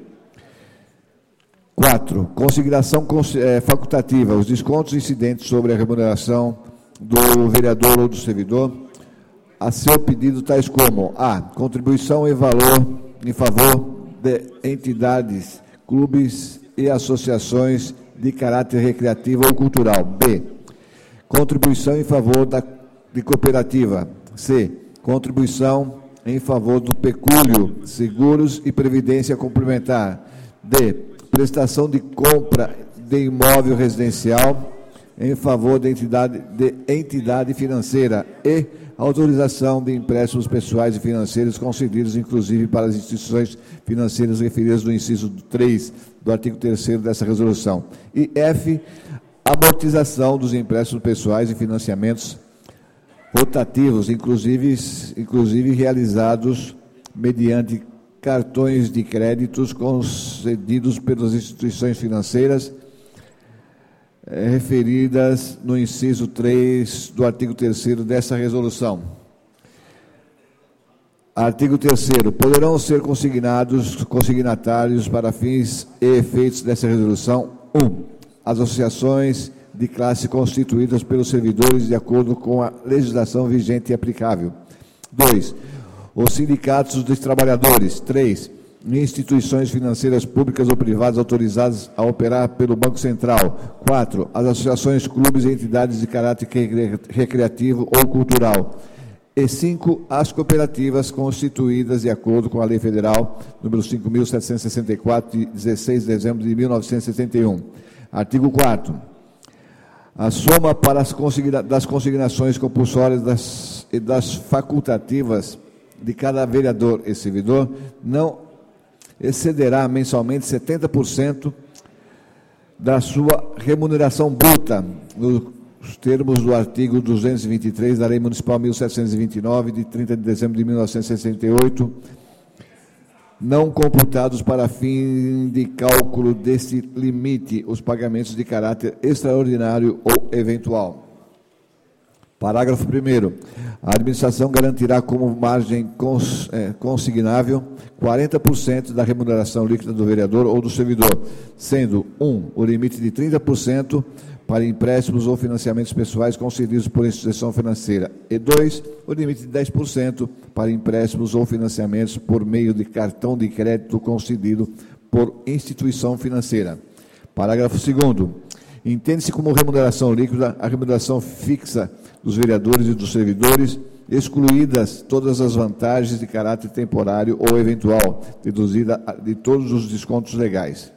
G: quatro. Consignação facultativa. Os descontos incidentes sobre a remuneração do vereador ou do servidor, a seu pedido, tais como A. Contribuição em valor em favor de entidades, clubes e associações de caráter recreativo ou cultural. B. Contribuição em favor da, de cooperativa. C. Contribuição em favor do pecúlio, seguros e previdência complementar. D. Prestação de compra de imóvel residencial em favor de entidade, de entidade financeira. E autorização de empréstimos pessoais e financeiros concedidos, inclusive para as instituições financeiras referidas no inciso três do artigo terceiro dessa resolução. E F. Amortização dos empréstimos pessoais e financiamentos rotativos, inclusive, inclusive realizados mediante cartões de créditos concedidos pelas instituições financeiras eh, referidas no inciso três do artigo terceiro dessa resolução. Artigo terceiro. Poderão ser consignados, consignatários para fins e efeitos dessa resolução, um. As associações de classe constituídas pelos servidores de acordo com a legislação vigente e aplicável. dois. Os sindicatos dos trabalhadores. três. Instituições financeiras públicas ou privadas autorizadas a operar pelo Banco Central. quatro. As associações, clubes e entidades de caráter recreativo ou cultural. E cinco. As cooperativas constituídas de acordo com a Lei Federal número cinco mil setecentos e sessenta e quatro, de dezesseis de dezembro de mil novecentos e setenta e um. Artigo quarto. A soma para as consigna- das consignações compulsórias das, e das facultativas de cada vereador e servidor não excederá mensalmente setenta por cento da sua remuneração bruta, nos termos do artigo duzentos e vinte e três da Lei Municipal mil setecentos e vinte e nove, de trinta de dezembro de mil novecentos e sessenta e oito, não computados para fim de cálculo deste limite os pagamentos de caráter extraordinário ou eventual. Parágrafo primeiro. A administração garantirá como margem cons, é, consignável quarenta por cento da remuneração líquida do vereador ou do servidor, sendo um, o limite de trinta por cento para empréstimos ou financiamentos pessoais concedidos por instituição financeira, e dois, o limite de dez por cento para empréstimos ou financiamentos por meio de cartão de crédito concedido por instituição financeira. Parágrafo segundo. Entende-se como remuneração líquida a remuneração fixa dos vereadores e dos servidores, excluídas todas as vantagens de caráter temporário ou eventual, deduzida de todos os descontos legais.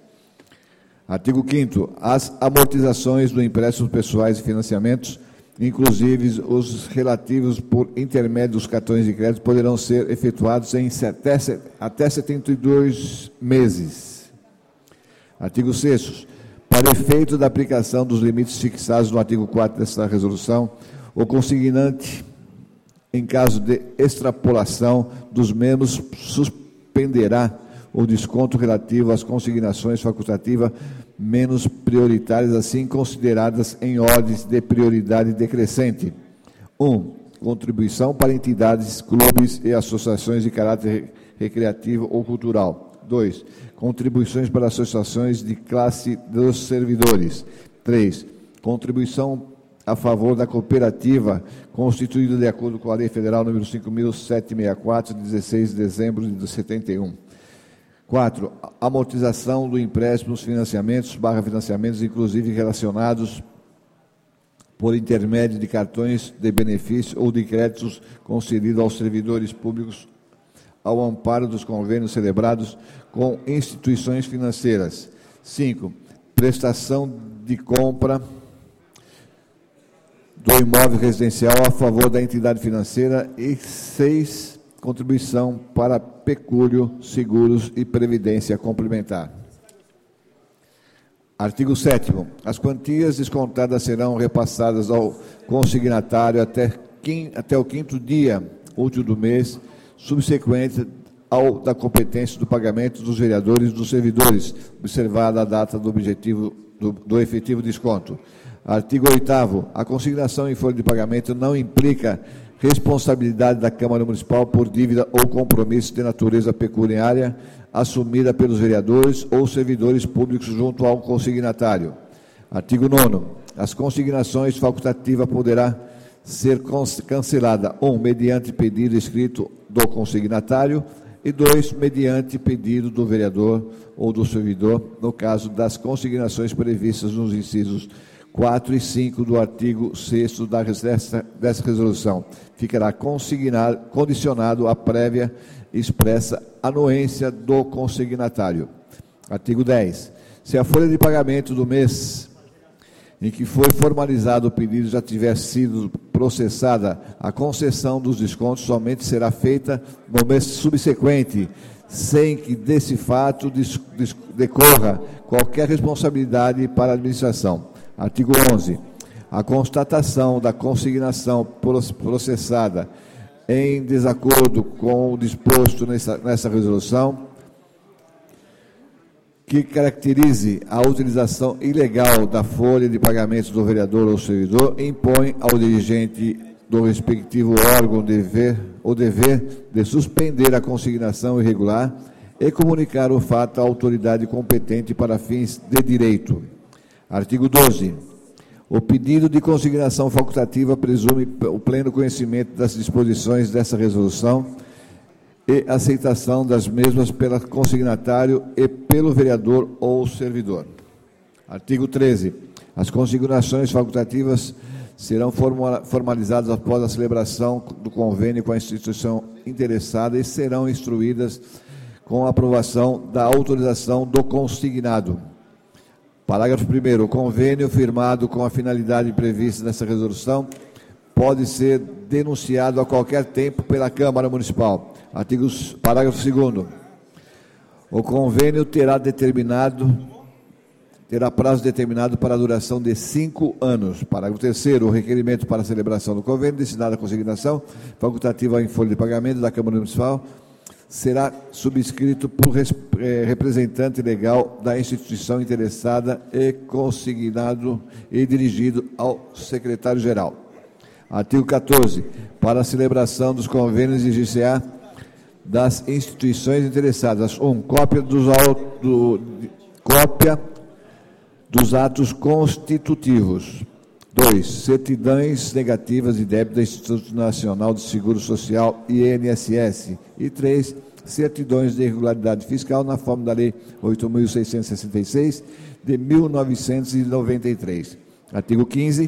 G: Artigo quinto. As amortizações do empréstimo pessoais e financiamentos, inclusive os relativos por intermédio dos cartões de crédito, poderão ser efetuados em até, até setenta e dois meses. Artigo sexto. Para efeito da aplicação dos limites fixados no artigo quarto desta resolução, o consignante, em caso de extrapolação dos mesmos, suspenderá o desconto relativo às consignações facultativas menos prioritárias, assim consideradas em ordens de prioridade decrescente. um. Contribuição para entidades, clubes e associações de caráter recreativo ou cultural. dois. Contribuições para associações de classe dos servidores. três. Contribuição a favor da cooperativa constituída de acordo com a Lei Federal número cinco mil setecentos e sessenta e quatro, de dezesseis de dezembro de setenta e um. quatro. Amortização do empréstimo, financiamentos, barra financiamentos, inclusive relacionados por intermédio de cartões de benefício ou de créditos concedidos aos servidores públicos ao amparo dos convênios celebrados com instituições financeiras. cinco. Prestação de compra do imóvel residencial a favor da entidade financeira. E seis. Contribuição para pecúlio, seguros e previdência complementar. Artigo sétimo. As quantias descontadas serão repassadas ao consignatário até, quim, até o quinto dia útil do mês subsequente ao da competência do pagamento dos vereadores e dos servidores, observada a data do objetivo do, do efetivo desconto. Artigo oitavo. A consignação em folha de pagamento não implica responsabilidade da Câmara Municipal por dívida ou compromisso de natureza pecuniária assumida pelos vereadores ou servidores públicos junto ao consignatário. Artigo nono. As consignações facultativas poderá ser cancelada, um, mediante pedido escrito do consignatário, e dois, mediante pedido do vereador ou do servidor, no caso das consignações previstas nos incisos quatro e cinco do artigo sexto da, dessa, dessa resolução. Ficará consignado, condicionado à prévia expressa anuência do consignatário. Artigo dez. Se a folha de pagamento do mês em que foi formalizado o pedido já tiver sido processada, a concessão dos descontos somente será feita no mês subsequente, sem que desse fato decorra qualquer responsabilidade para a administração. Artigo onze. A constatação da consignação processada em desacordo com o disposto nessa, nessa resolução, que caracterize a utilização ilegal da folha de pagamento do vereador ou servidor, impõe ao dirigente do respectivo órgão dever, o dever de suspender a consignação irregular e comunicar o fato à autoridade competente para fins de direito. Artigo doze. O pedido de consignação facultativa presume o pleno conhecimento das disposições dessa resolução e aceitação das mesmas pelo consignatário e pelo vereador ou servidor. Artigo treze. As consignações facultativas serão formalizadas após a celebração do convênio com a instituição interessada e serão instruídas com a aprovação da autorização do consignado. Parágrafo primeiro. O convênio firmado com a finalidade prevista nessa resolução pode ser denunciado a qualquer tempo pela Câmara Municipal. Artigos, parágrafo segundo. O convênio terá determinado terá prazo determinado para a duração de cinco anos. Parágrafo terceiro. O requerimento para a celebração do convênio destinado à consignação facultativa em folha de pagamento da Câmara Municipal será subscrito por representante legal da instituição interessada e consignado e dirigido ao secretário-geral. Artigo quatorze. Para a celebração dos convênios exigir-se-á das instituições interessadas: um, cópia dos, do, cópia dos atos constitutivos. dois. Certidões negativas de débito do Instituto Nacional de Seguro Social, I N S S. E três. Certidões de irregularidade fiscal na forma da Lei oito mil seiscentos e sessenta e seis, de mil novecentos e noventa e três. Artigo quinze.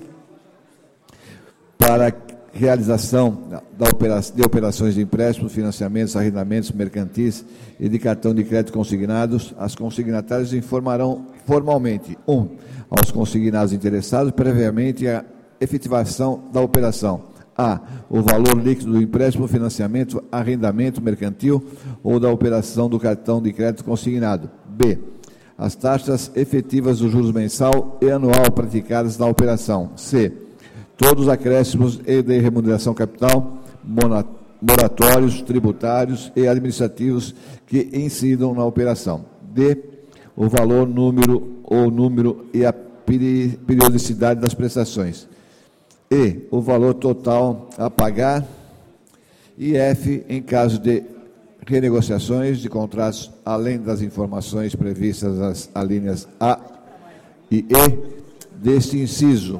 G: Para realização da operação, de operações de empréstimo, financiamentos, arrendamentos mercantis e de cartão de crédito consignados, as consignatárias informarão formalmente: um, aos consignados interessados previamente a efetivação da operação: a, o valor líquido do empréstimo, financiamento, arrendamento mercantil ou da operação do cartão de crédito consignado; b, as taxas efetivas do juros mensal e anual praticadas na operação; c, todos os acréscimos e de remuneração capital, moratórios, tributários e administrativos que incidam na operação; d, o valor, número ou número e a periodicidade das prestações; e, o valor total a pagar; e f, em caso de renegociações de contratos, além das informações previstas nas alíneas A e E deste inciso.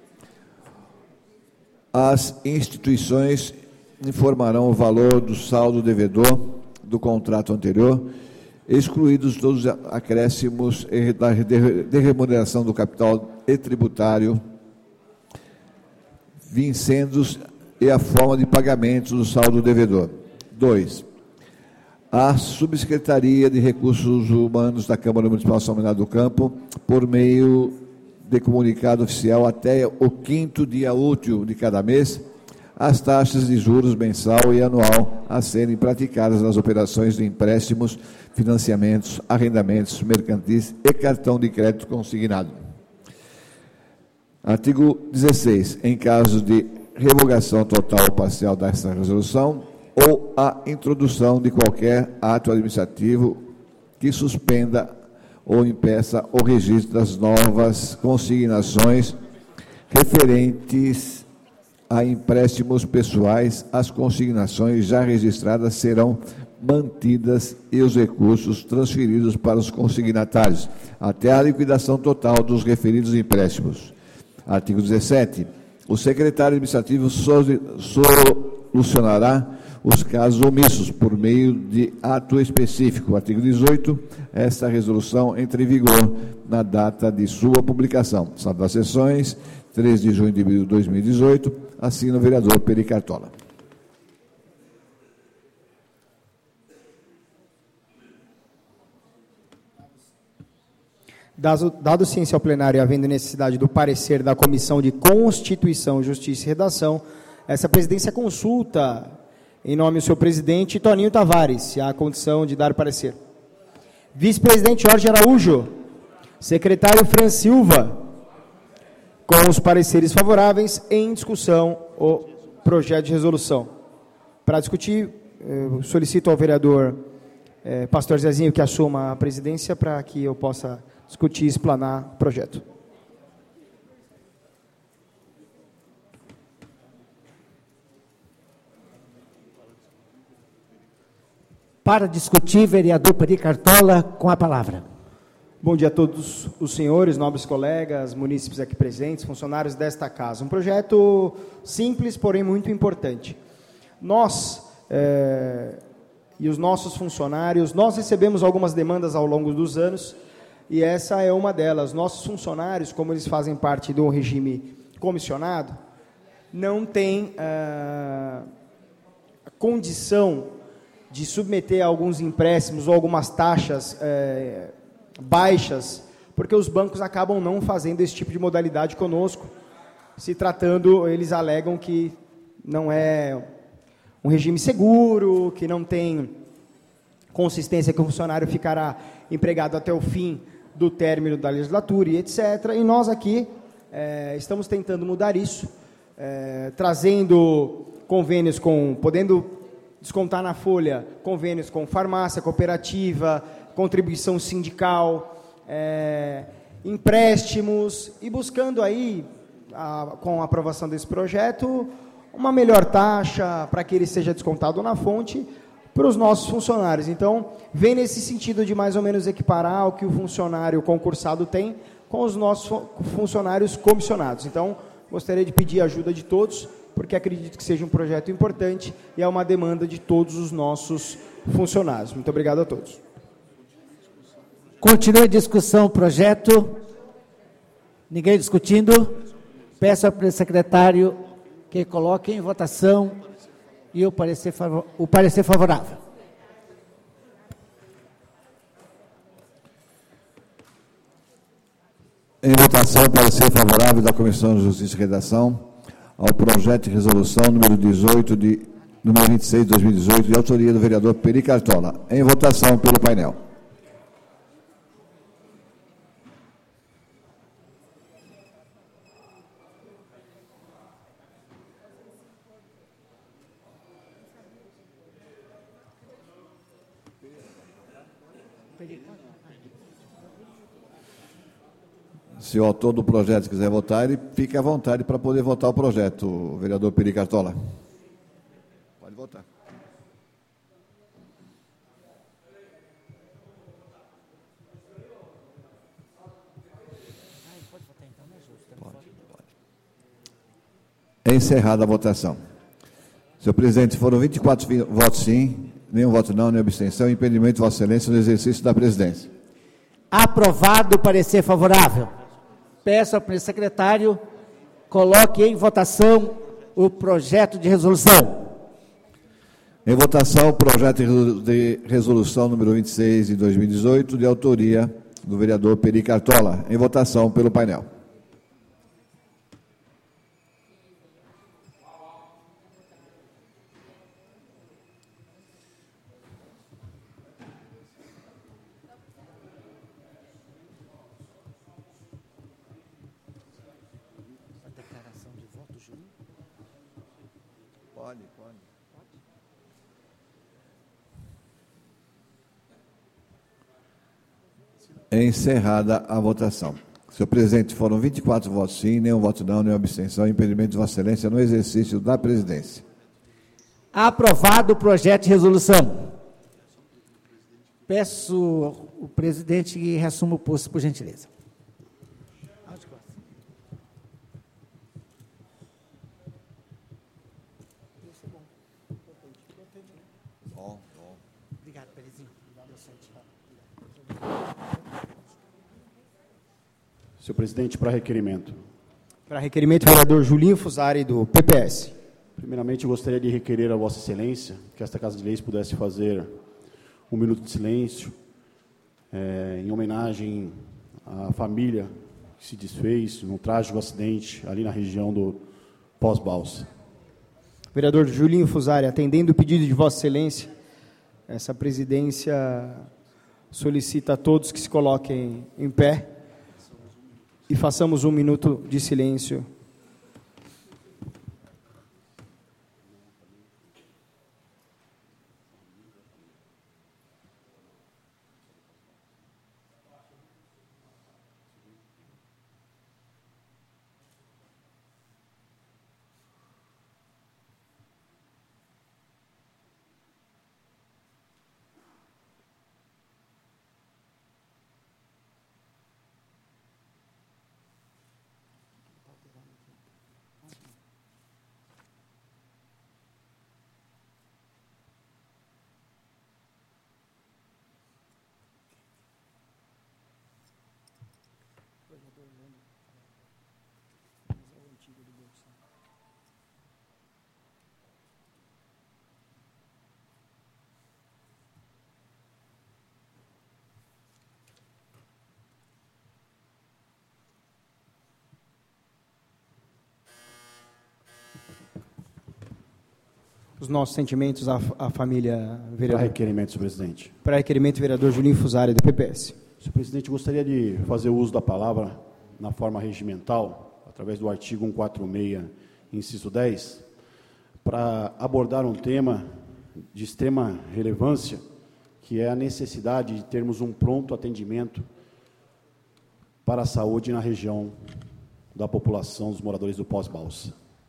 G: As instituições informarão o valor do saldo devedor do contrato anterior, excluídos todos os acréscimos de remuneração do capital e tributário, vincendos e a forma de pagamento do saldo devedor. dois. A Subsecretaria de Recursos Humanos da Câmara Municipal de São Bernardo do Campo, por meio de comunicado oficial até o quinto dia útil de cada mês, as taxas de juros mensal e anual a serem praticadas nas operações de empréstimos, financiamentos, arrendamentos mercantis e cartão de crédito consignado. Artigo dezesseis. Em caso de revogação total ou parcial desta resolução ou a introdução de qualquer ato administrativo que suspenda ou impeça o registro das novas consignações referentes a empréstimos pessoais, as consignações já registradas serão mantidas e os recursos transferidos para os consignatários, até a liquidação total dos referidos empréstimos. Artigo dezessete. O secretário administrativo solucionará os casos omissos por meio de ato específico. Artigo dezoito. Esta resolução entra em vigor na data de sua publicação. Sala das Sessões, três de junho de dois mil e dezoito. Assina o vereador Peri Cartola.
A: Dado, dado ciência ao plenário e havendo necessidade do parecer da Comissão de Constituição, Justiça e Redação, essa presidência consulta, em nome do seu presidente, Toninho Tavares, se há condição de dar parecer. Vice-presidente Jorge Araújo, secretário Fran Silva, com os pareceres favoráveis, em discussão o projeto de resolução. Para discutir, eu solicito ao vereador eh, Pastor Zezinho que assuma a presidência para que eu possa discutir e explanar o projeto.
B: Para discutir, vereador Peri Cartola, com a palavra.
A: Bom dia a todos os senhores, nobres colegas, munícipes aqui presentes, funcionários desta casa. Um projeto simples, porém muito importante. Nós é, e os nossos funcionários, nós recebemos algumas demandas ao longo dos anos, e essa é uma delas. Nossos funcionários, como eles fazem parte do regime comissionado, não têm ah, a condição de submeter a alguns empréstimos ou algumas taxas eh, baixas, porque os bancos acabam não fazendo esse tipo de modalidade conosco. Se tratando, eles alegam que não é um regime seguro, que não tem consistência, que o funcionário ficará empregado até o fim do término da legislatura e etcétera. E nós aqui eh, estamos tentando mudar isso, eh, trazendo convênios com, podendo descontar na folha convênios com farmácia, cooperativa, contribuição sindical, é, empréstimos, e buscando aí, a, com a aprovação desse projeto, uma melhor taxa para que ele seja descontado na fonte para os nossos funcionários. Então, vem nesse sentido de mais ou menos equiparar o que o funcionário concursado tem com os nossos funcionários comissionados. Então, gostaria de pedir a ajuda de todos, porque acredito que seja um projeto importante e é uma demanda de todos os nossos funcionários. Muito obrigado a todos.
B: Continue a discussão, projeto. Ninguém discutindo. Peço ao secretário que coloque em votação e o parecer, favor, o parecer favorável.
G: Em votação, o parecer favorável da Comissão de Justiça e Redação ao projeto de resolução número dezoito, de, número vinte e seis de dois mil e dezoito, de autoria do vereador Peri Cartola. Em votação pelo painel. Se o autor do projeto quiser votar, ele fica à vontade para poder votar o projeto, o vereador Peri Cartola. Pode votar. Pode, pode. É encerrada a votação. Senhor presidente, foram vinte e quatro votos sim, nenhum voto não, nenhuma abstenção, impedimento de Vossa Excelência no exercício da presidência.
B: Aprovado o parecer favorável. Peço ao secretário, coloque em votação o projeto de resolução.
G: Em votação, o projeto de resolução número vinte e seis de dois mil e dezoito, de autoria do vereador Peri Cartola. Em votação pelo painel. Pode, pode. É encerrada a votação. Senhor presidente, foram vinte e quatro votos sim, nenhum voto não, nenhuma abstenção, impedimento de Vossa Excelência no exercício da presidência.
B: Aprovado o projeto de resolução. Peço o presidente que reassuma o posto, por gentileza. Obrigado, Perizinho.
K: Senhor presidente, para requerimento.
A: Para requerimento, vereador Julinho Fusari, do P P S.
K: Primeiramente, gostaria de requerer a Vossa Excelência que esta Casa de Leis pudesse fazer um minuto de silêncio é, em homenagem à família que se desfez num trágico acidente ali na região do Pós-Balsa.
A: Vereador Julinho Fusari, atendendo o pedido de Vossa Excelência, essa presidência solicita a todos que se coloquem em pé e façamos um minuto de silêncio. Os nossos sentimentos à, à família vereador.
K: Para requerimento, senhor presidente.
A: Para requerimento, vereador Julinho Fusari, do P P S.
K: Senhor presidente, gostaria de fazer uso da palavra na forma regimental, através do artigo cento e quarenta e seis, inciso dez, para abordar um tema de extrema relevância, que é a necessidade de termos um pronto atendimento para a saúde na região da população dos moradores do Pós-Balsa.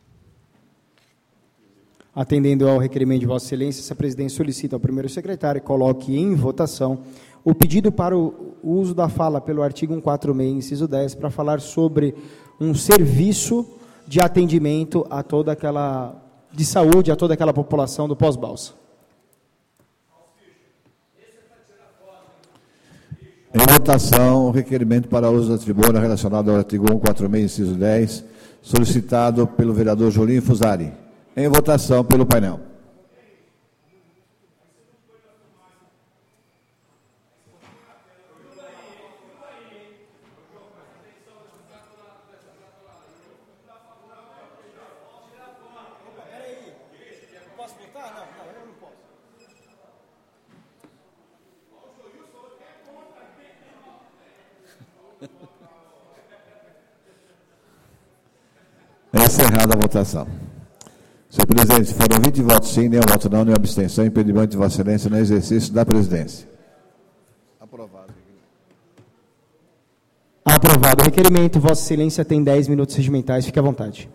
A: Atendendo ao requerimento de Vossa Excelência, essa presidência solicita ao primeiro secretário que coloque em votação o pedido para o uso da fala pelo artigo cento e quarenta e seis, inciso dez, para falar sobre um serviço de atendimento a toda aquela, de saúde, a toda aquela população do Pós-Balsa.
G: Em votação, o requerimento para uso da tribuna relacionado ao artigo cento e quarenta e seis, inciso dez, solicitado pelo vereador Julinho Fusari. Em votação pelo painel. Encerrada a votação. Senhor presidente, foram vinte votos sim, nenhum voto não, nenhuma abstenção, impedimento de Vossa Excelência no exercício da presidência.
A: Aprovado. Aprovado o requerimento. Vossa Excelência tem dez minutos regimentais, fique à vontade.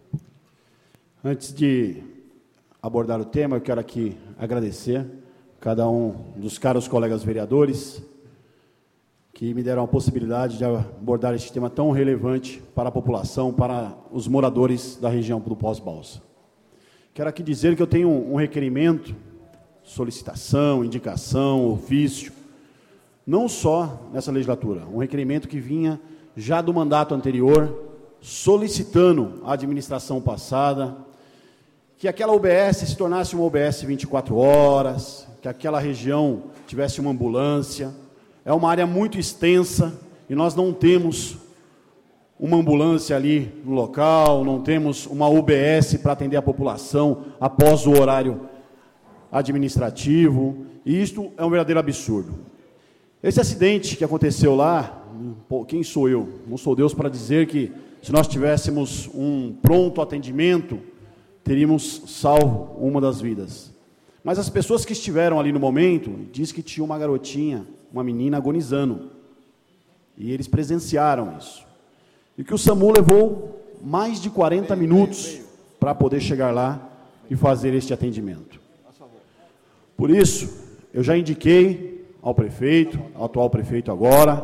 K: Antes de abordar o tema, eu quero aqui agradecer cada um dos caros colegas vereadores que me deram a possibilidade de abordar este tema tão relevante para a população, para os moradores da região do Pós-Balsa. Quero aqui dizer que eu tenho um requerimento, solicitação, indicação, ofício, não só nessa legislatura, um requerimento que vinha já do mandato anterior, solicitando à administração passada que aquela U B S se tornasse uma U B S vinte e quatro horas, que aquela região tivesse uma ambulância. É uma área muito extensa e nós não temos uma ambulância ali no local, não temos uma U B S para atender a população após o horário administrativo, e isto é um verdadeiro absurdo. Esse acidente que aconteceu lá, quem sou eu? Não sou Deus para dizer que se nós tivéssemos um pronto atendimento, teríamos salvo uma das vidas. Mas as pessoas que estiveram ali no momento, diz que tinha uma garotinha, uma menina agonizando, e eles presenciaram isso. E que o SAMU levou mais de quarenta minutos para poder chegar lá e fazer este atendimento. Por isso, eu já indiquei ao prefeito, ao atual prefeito agora,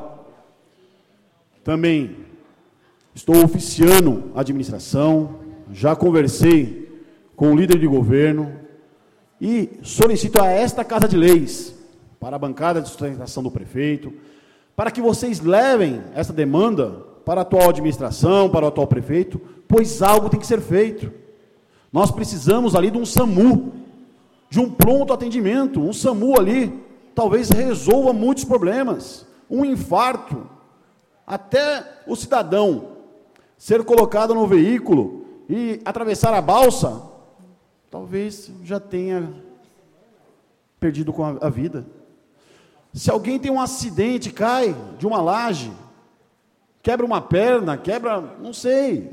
K: também estou oficiando a administração, já conversei com o líder de governo e solicito a esta Casa de Leis, para a bancada de sustentação do prefeito, para que vocês levem essa demanda para a atual administração, para o atual prefeito, pois algo tem que ser feito. Nós precisamos ali de um SAMU, de um pronto atendimento. Um SAMU ali talvez resolva muitos problemas. Um infarto, até o cidadão ser colocado no veículo e atravessar a balsa, talvez já tenha perdido com a vida. Se alguém tem um acidente, cai de uma laje, quebra uma perna, quebra, não sei.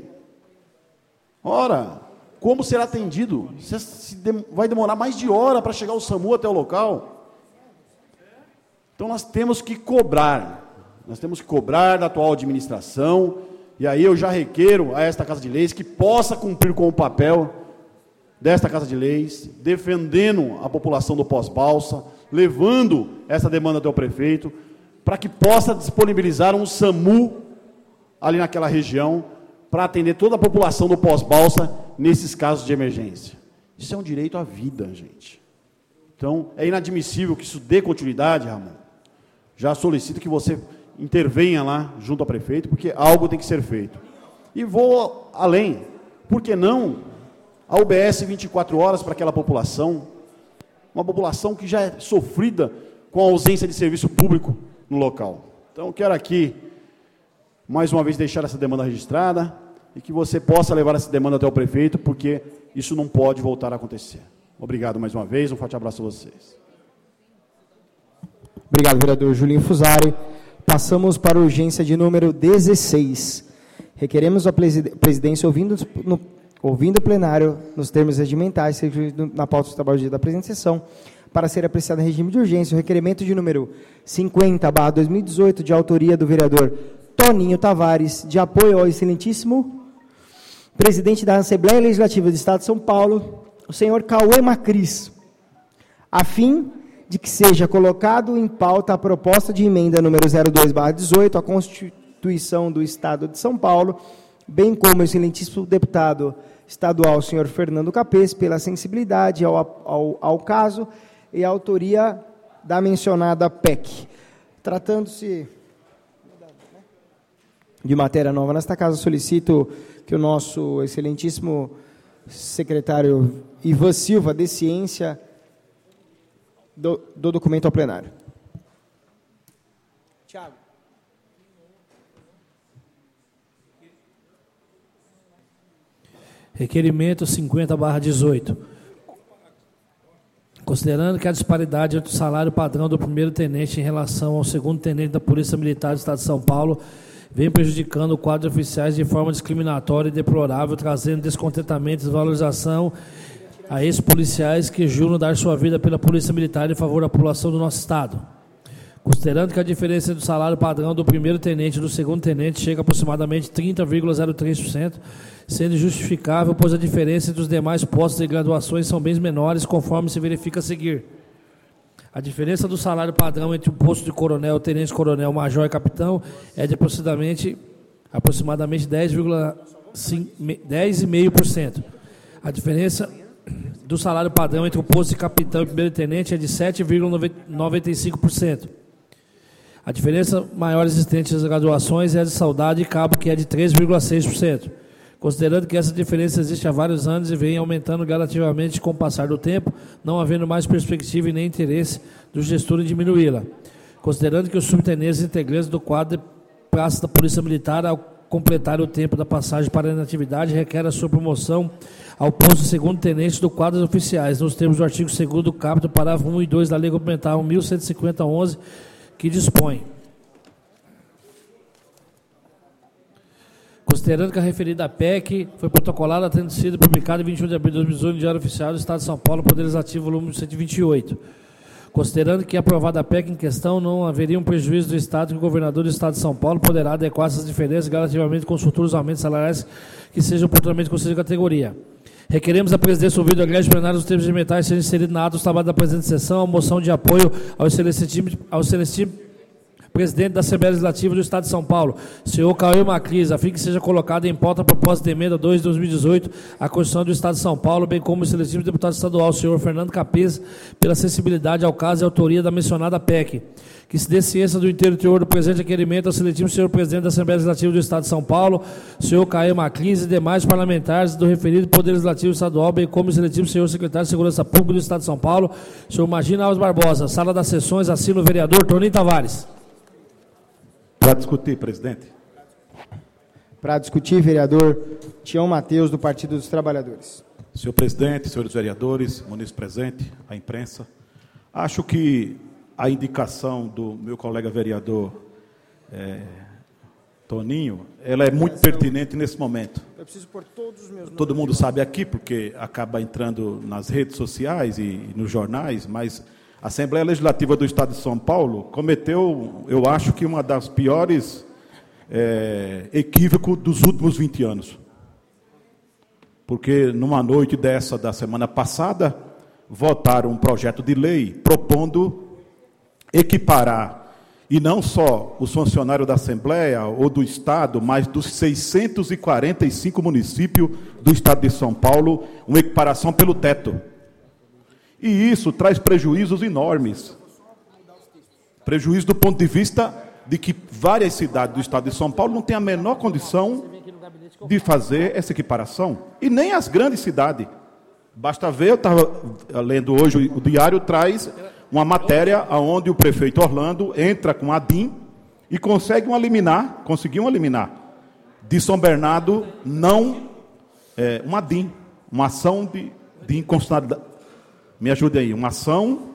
K: Ora, como será atendido? Vai demorar mais de hora para chegar o SAMU até o local. Então nós temos que cobrar, nós temos que cobrar da atual administração, e aí eu já requeiro a esta Casa de Leis que possa cumprir com o papel desta Casa de Leis, defendendo a população do Pós-Balsa, levando essa demanda até o prefeito, para que possa disponibilizar um SAMU ali naquela região, para atender toda a população do Pós-Balsa nesses casos de emergência. Isso é um direito à vida, gente. Então, é inadmissível que isso dê continuidade, Ramon. Já solicito que você intervenha lá, junto ao prefeito, porque algo tem que ser feito. E vou além. Por que não a U B S vinte e quatro horas para aquela população? Uma população que já é sofrida com a ausência de serviço público no local. Então, quero aqui, mais uma vez, deixar essa demanda registrada e que você possa levar essa demanda até o prefeito, porque isso não pode voltar a acontecer. Obrigado mais uma vez, um forte abraço a vocês.
A: Obrigado, vereador Julinho Fusari. Passamos para a urgência de número dezesseis. Requeremos a presidência, ouvindo, no, ouvindo o plenário, nos termos regimentais, na pauta do trabalho da presente sessão, para ser apreciado em regime de urgência, o requerimento de número cinquenta barra dois mil e dezoito, de autoria do vereador Toninho Tavares, de apoio ao excelentíssimo presidente da Assembleia Legislativa do Estado de São Paulo, o senhor Cauê Macris, a fim de que seja colocado em pauta a proposta de emenda número zero dois barra dezoito à Constituição do Estado de São Paulo, bem como o excelentíssimo deputado estadual, senhor Fernando Capês, pela sensibilidade ao, ao, ao caso e a autoria da mencionada P E C. Tratando-se de matéria nova nesta casa, solicito que o nosso excelentíssimo secretário Ivan Silva dê ciência do, do documento ao plenário. Tiago.
L: Requerimento cinquenta barra dezoito. Considerando que a disparidade entre o salário padrão do primeiro tenente em relação ao segundo tenente da Polícia Militar do Estado de São Paulo vem prejudicando o quadro de oficiais de forma discriminatória e deplorável, trazendo descontentamento e desvalorização a esses policiais que juram dar sua vida pela Polícia Militar em favor da população do nosso Estado. Considerando que a diferença do salário padrão do primeiro tenente e do segundo tenente chega a aproximadamente trinta vírgula zero três por cento, sendo justificável, pois a diferença entre os demais postos e graduações são bem menores, conforme se verifica a seguir. A diferença do salário padrão entre o posto de coronel, tenente coronel, major e capitão é de aproximadamente, aproximadamente dez vírgula cinco por cento. A diferença do salário padrão entre o posto de capitão e primeiro tenente é de sete vírgula noventa e cinco por cento. A diferença maior existente nas graduações é a de soldado e cabo, que é de três vírgula seis por cento. Considerando que essa diferença existe há vários anos e vem aumentando gradativamente com o passar do tempo, não havendo mais perspectiva e nem interesse do gestor em diminuí-la. Considerando que os subtenentes integrantes do quadro de praça da Polícia Militar, ao completar o tempo da passagem para a inatividade, requer a sua promoção ao posto de segundo tenente do quadro dos oficiais, nos termos do artigo segundo do caput, parágrafo um e dois da Lei Complementar mil cento e cinquenta ponto onze, que dispõe. Considerando que a referida P E C foi protocolada, tendo sido publicada em vinte e um de abril de dois mil e dezoito no Diário Oficial do Estado de São Paulo, Poder Legislativo, volume cento e vinte e oito. Considerando que, aprovada a P E C em questão, não haveria um prejuízo do Estado, que o governador do Estado de São Paulo poderá adequar essas diferenças gradativamente com os futuros aumentos salariais que sejam oportunamente concedidos à categoria. Requeremos a presidência ouvido a greve plenária dos termos regimentais seja inserido na ata do trabalho da presente sessão a moção de apoio ao excelentíssimo, ao excelentíssimo presidente da Assembleia Legislativa do Estado de São Paulo, senhor Cauê Macris, a fim que seja colocada em pauta a proposta de emenda dois de dois mil e dezoito à Constituição do Estado de São Paulo, bem como o excelentíssimo deputado estadual, senhor Fernando Capês, pela sensibilidade ao caso e autoria da mencionada P E C. Que se dê ciência do inteiro teor do presente requerimento ao excelentíssimo senhor presidente da Assembleia Legislativa do Estado de São Paulo, senhor Cauê Macris e demais parlamentares do referido Poder Legislativo Estadual, bem como o excelentíssimo senhor secretário de Segurança Pública do Estado de São Paulo, senhor Magino Alves Barbosa. Sala das sessões, assina o vereador Toninho Tavares.
M: Para discutir, presidente.
A: Para discutir, vereador Tião Mateus, do Partido dos Trabalhadores.
M: Senhor presidente, senhores vereadores, munícipe presente, a imprensa, acho que a indicação do meu colega vereador é, Toninho, ela é muito pertinente nesse momento.
A: Eu preciso pôr todos os meus
M: Todo mundo sabe aqui, porque acaba entrando nas redes sociais e nos jornais, mas a Assembleia Legislativa do Estado de São Paulo cometeu, eu acho que uma das piores é, equívocos dos últimos vinte anos. Porque numa noite dessa da semana passada, votaram um projeto de lei propondo equiparar, e não só os funcionários da Assembleia ou do Estado, mas dos seiscentos e quarenta e cinco municípios do Estado de São Paulo, uma equiparação pelo teto. E isso traz prejuízos enormes. Prejuízo do ponto de vista de que várias cidades do Estado de São Paulo não têm a menor condição de fazer essa equiparação. E nem as grandes cidades. Basta ver, eu estava lendo hoje, o Diário traz uma matéria onde o prefeito Orlando entra com a D I M e consegue uma liminar, conseguiu uma liminar de São Bernardo, não, é, uma D I M, uma ação de, de inconstitucionalidade, Me ajude aí. Uma ação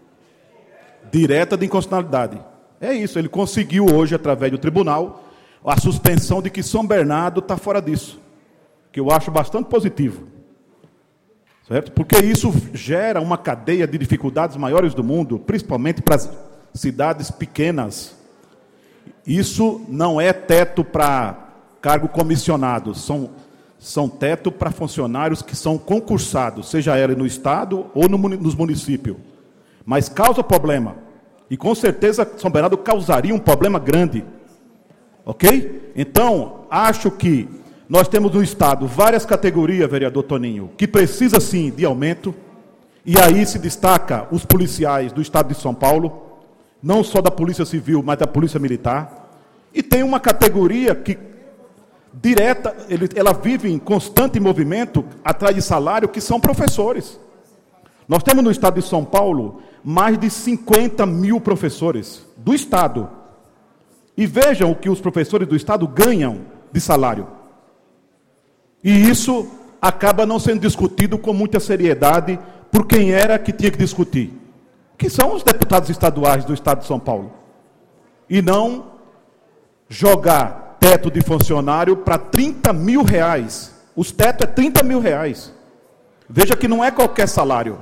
M: direta de inconstitucionalidade. É isso, ele conseguiu hoje, através do tribunal, a suspensão de que São Bernardo está fora disso, que eu acho bastante positivo. Certo? Porque isso gera uma cadeia de dificuldades maiores do mundo, principalmente para as cidades pequenas. Isso não é teto para cargo comissionado, são, são teto para funcionários que são concursados, seja ele no Estado ou no, nos municípios. Mas causa problema. E com certeza São Bernardo causaria um problema grande. Ok? Então, acho que nós temos no Estado várias categorias, vereador Toninho, que precisa sim de aumento. E aí se destaca os policiais do Estado de São Paulo, não só da Polícia Civil, mas da Polícia Militar. E tem uma categoria que, direta, ele, ela vive em constante movimento, atrás de salário, que são professores. Nós temos no Estado de São Paulo mais de cinquenta mil professores do Estado. E vejam o que os professores do Estado ganham de salário. E isso acaba não sendo discutido com muita seriedade por quem era que tinha que discutir, que são os deputados estaduais do Estado de São Paulo. E não jogar teto de funcionário para trinta mil reais. Os tetos é trinta mil reais. Veja que não é qualquer salário.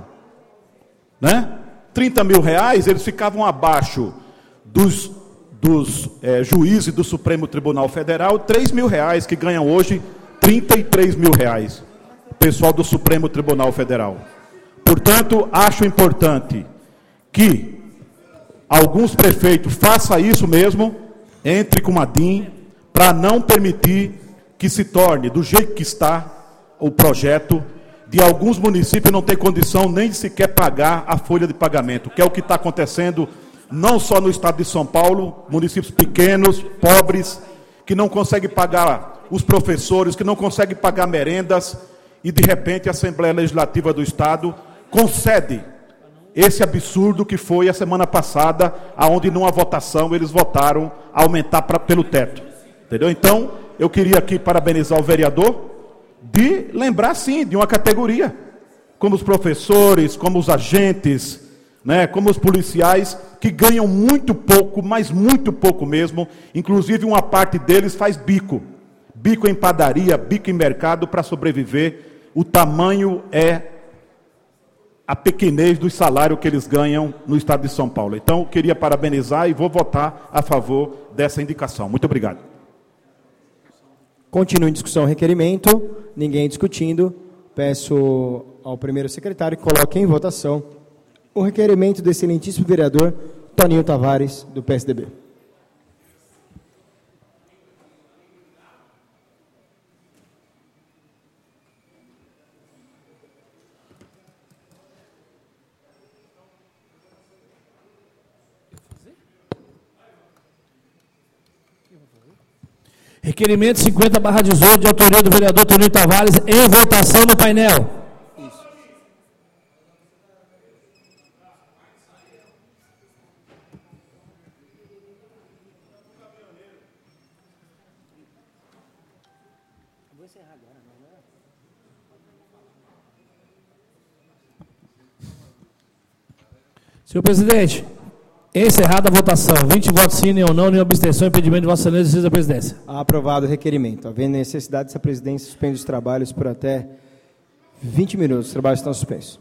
M: Né? trinta mil reais, eles ficavam abaixo dos, dos é, juízes do Supremo Tribunal Federal, três mil reais, que ganham hoje trinta e três mil reais. Pessoal do Supremo Tribunal Federal. Portanto, acho importante que alguns prefeitos façam isso mesmo, entre com a D I M, para não permitir que se torne, do jeito que está o projeto, de alguns municípios não ter condição nem de sequer pagar a folha de pagamento, que é o que está acontecendo não só no Estado de São Paulo, municípios pequenos, pobres, que não conseguem pagar os professores, que não conseguem pagar merendas, e de repente a Assembleia Legislativa do Estado concede esse absurdo que foi a semana passada, aonde numa votação eles votaram aumentar pra, pelo teto. Entendeu? Então, eu queria aqui parabenizar o vereador de lembrar, sim, de uma categoria, como os professores, como os agentes, né, como os policiais, que ganham muito pouco, mas muito pouco mesmo, inclusive uma parte deles faz bico, bico em padaria, bico em mercado para sobreviver. O tamanho é a pequenez do salário que eles ganham no Estado de São Paulo. Então, eu queria parabenizar e vou votar a favor dessa indicação. Muito obrigado.
A: Continua em discussão o requerimento, ninguém discutindo. Peço ao primeiro secretário que coloque em votação o requerimento do excelentíssimo vereador Toninho Tavares, do P S D B.
L: Requerimento cinquenta barra dezoito, de autoria do vereador Toninho Tavares, em votação no painel. Isso. Senhor presidente, encerrada a votação. vinte votos sim, nem ou não, nenhuma abstenção, impedimento de Vossa Excelência, exercício da presidência.
A: Aprovado o requerimento. Havendo necessidade, essa presidência suspende os trabalhos por até vinte minutos. Os trabalhos estão suspensos.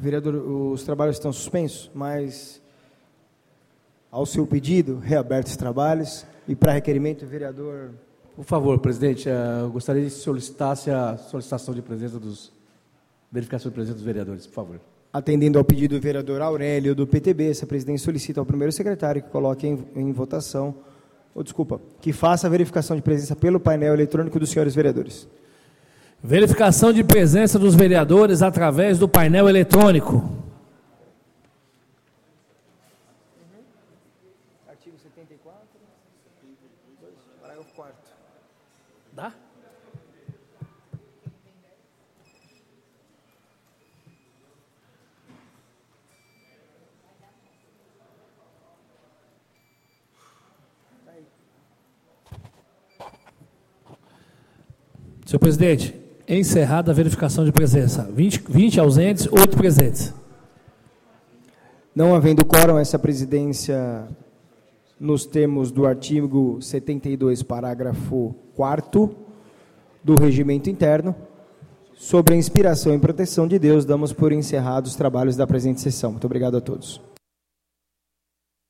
A: vereador, os trabalhos estão suspensos, mas, ao seu pedido, reabertos os trabalhos. E para requerimento, vereador...
N: Por favor, presidente, eu gostaria de solicitasse a solicitação de presença dos... verificação de presença dos vereadores, por favor.
A: Atendendo ao pedido do vereador Aurélio, do P T B, essa presidência solicita ao primeiro secretário que coloque em, em votação, ou desculpa, que faça a verificação de presença pelo painel eletrônico dos senhores vereadores.
L: Verificação de presença dos vereadores através do painel eletrônico.
A: Artigo setenta e quatro, parágrafo quarto.
L: Dá? Senhor presidente, encerrada a verificação de presença. vinte, vinte ausentes, oito presentes.
A: Não havendo quórum, essa presidência, nos termos do artigo setenta e dois, parágrafo quarto do Regimento Interno, sobre a inspiração e proteção de Deus, damos por encerrados os trabalhos da presente sessão. Muito obrigado a todos.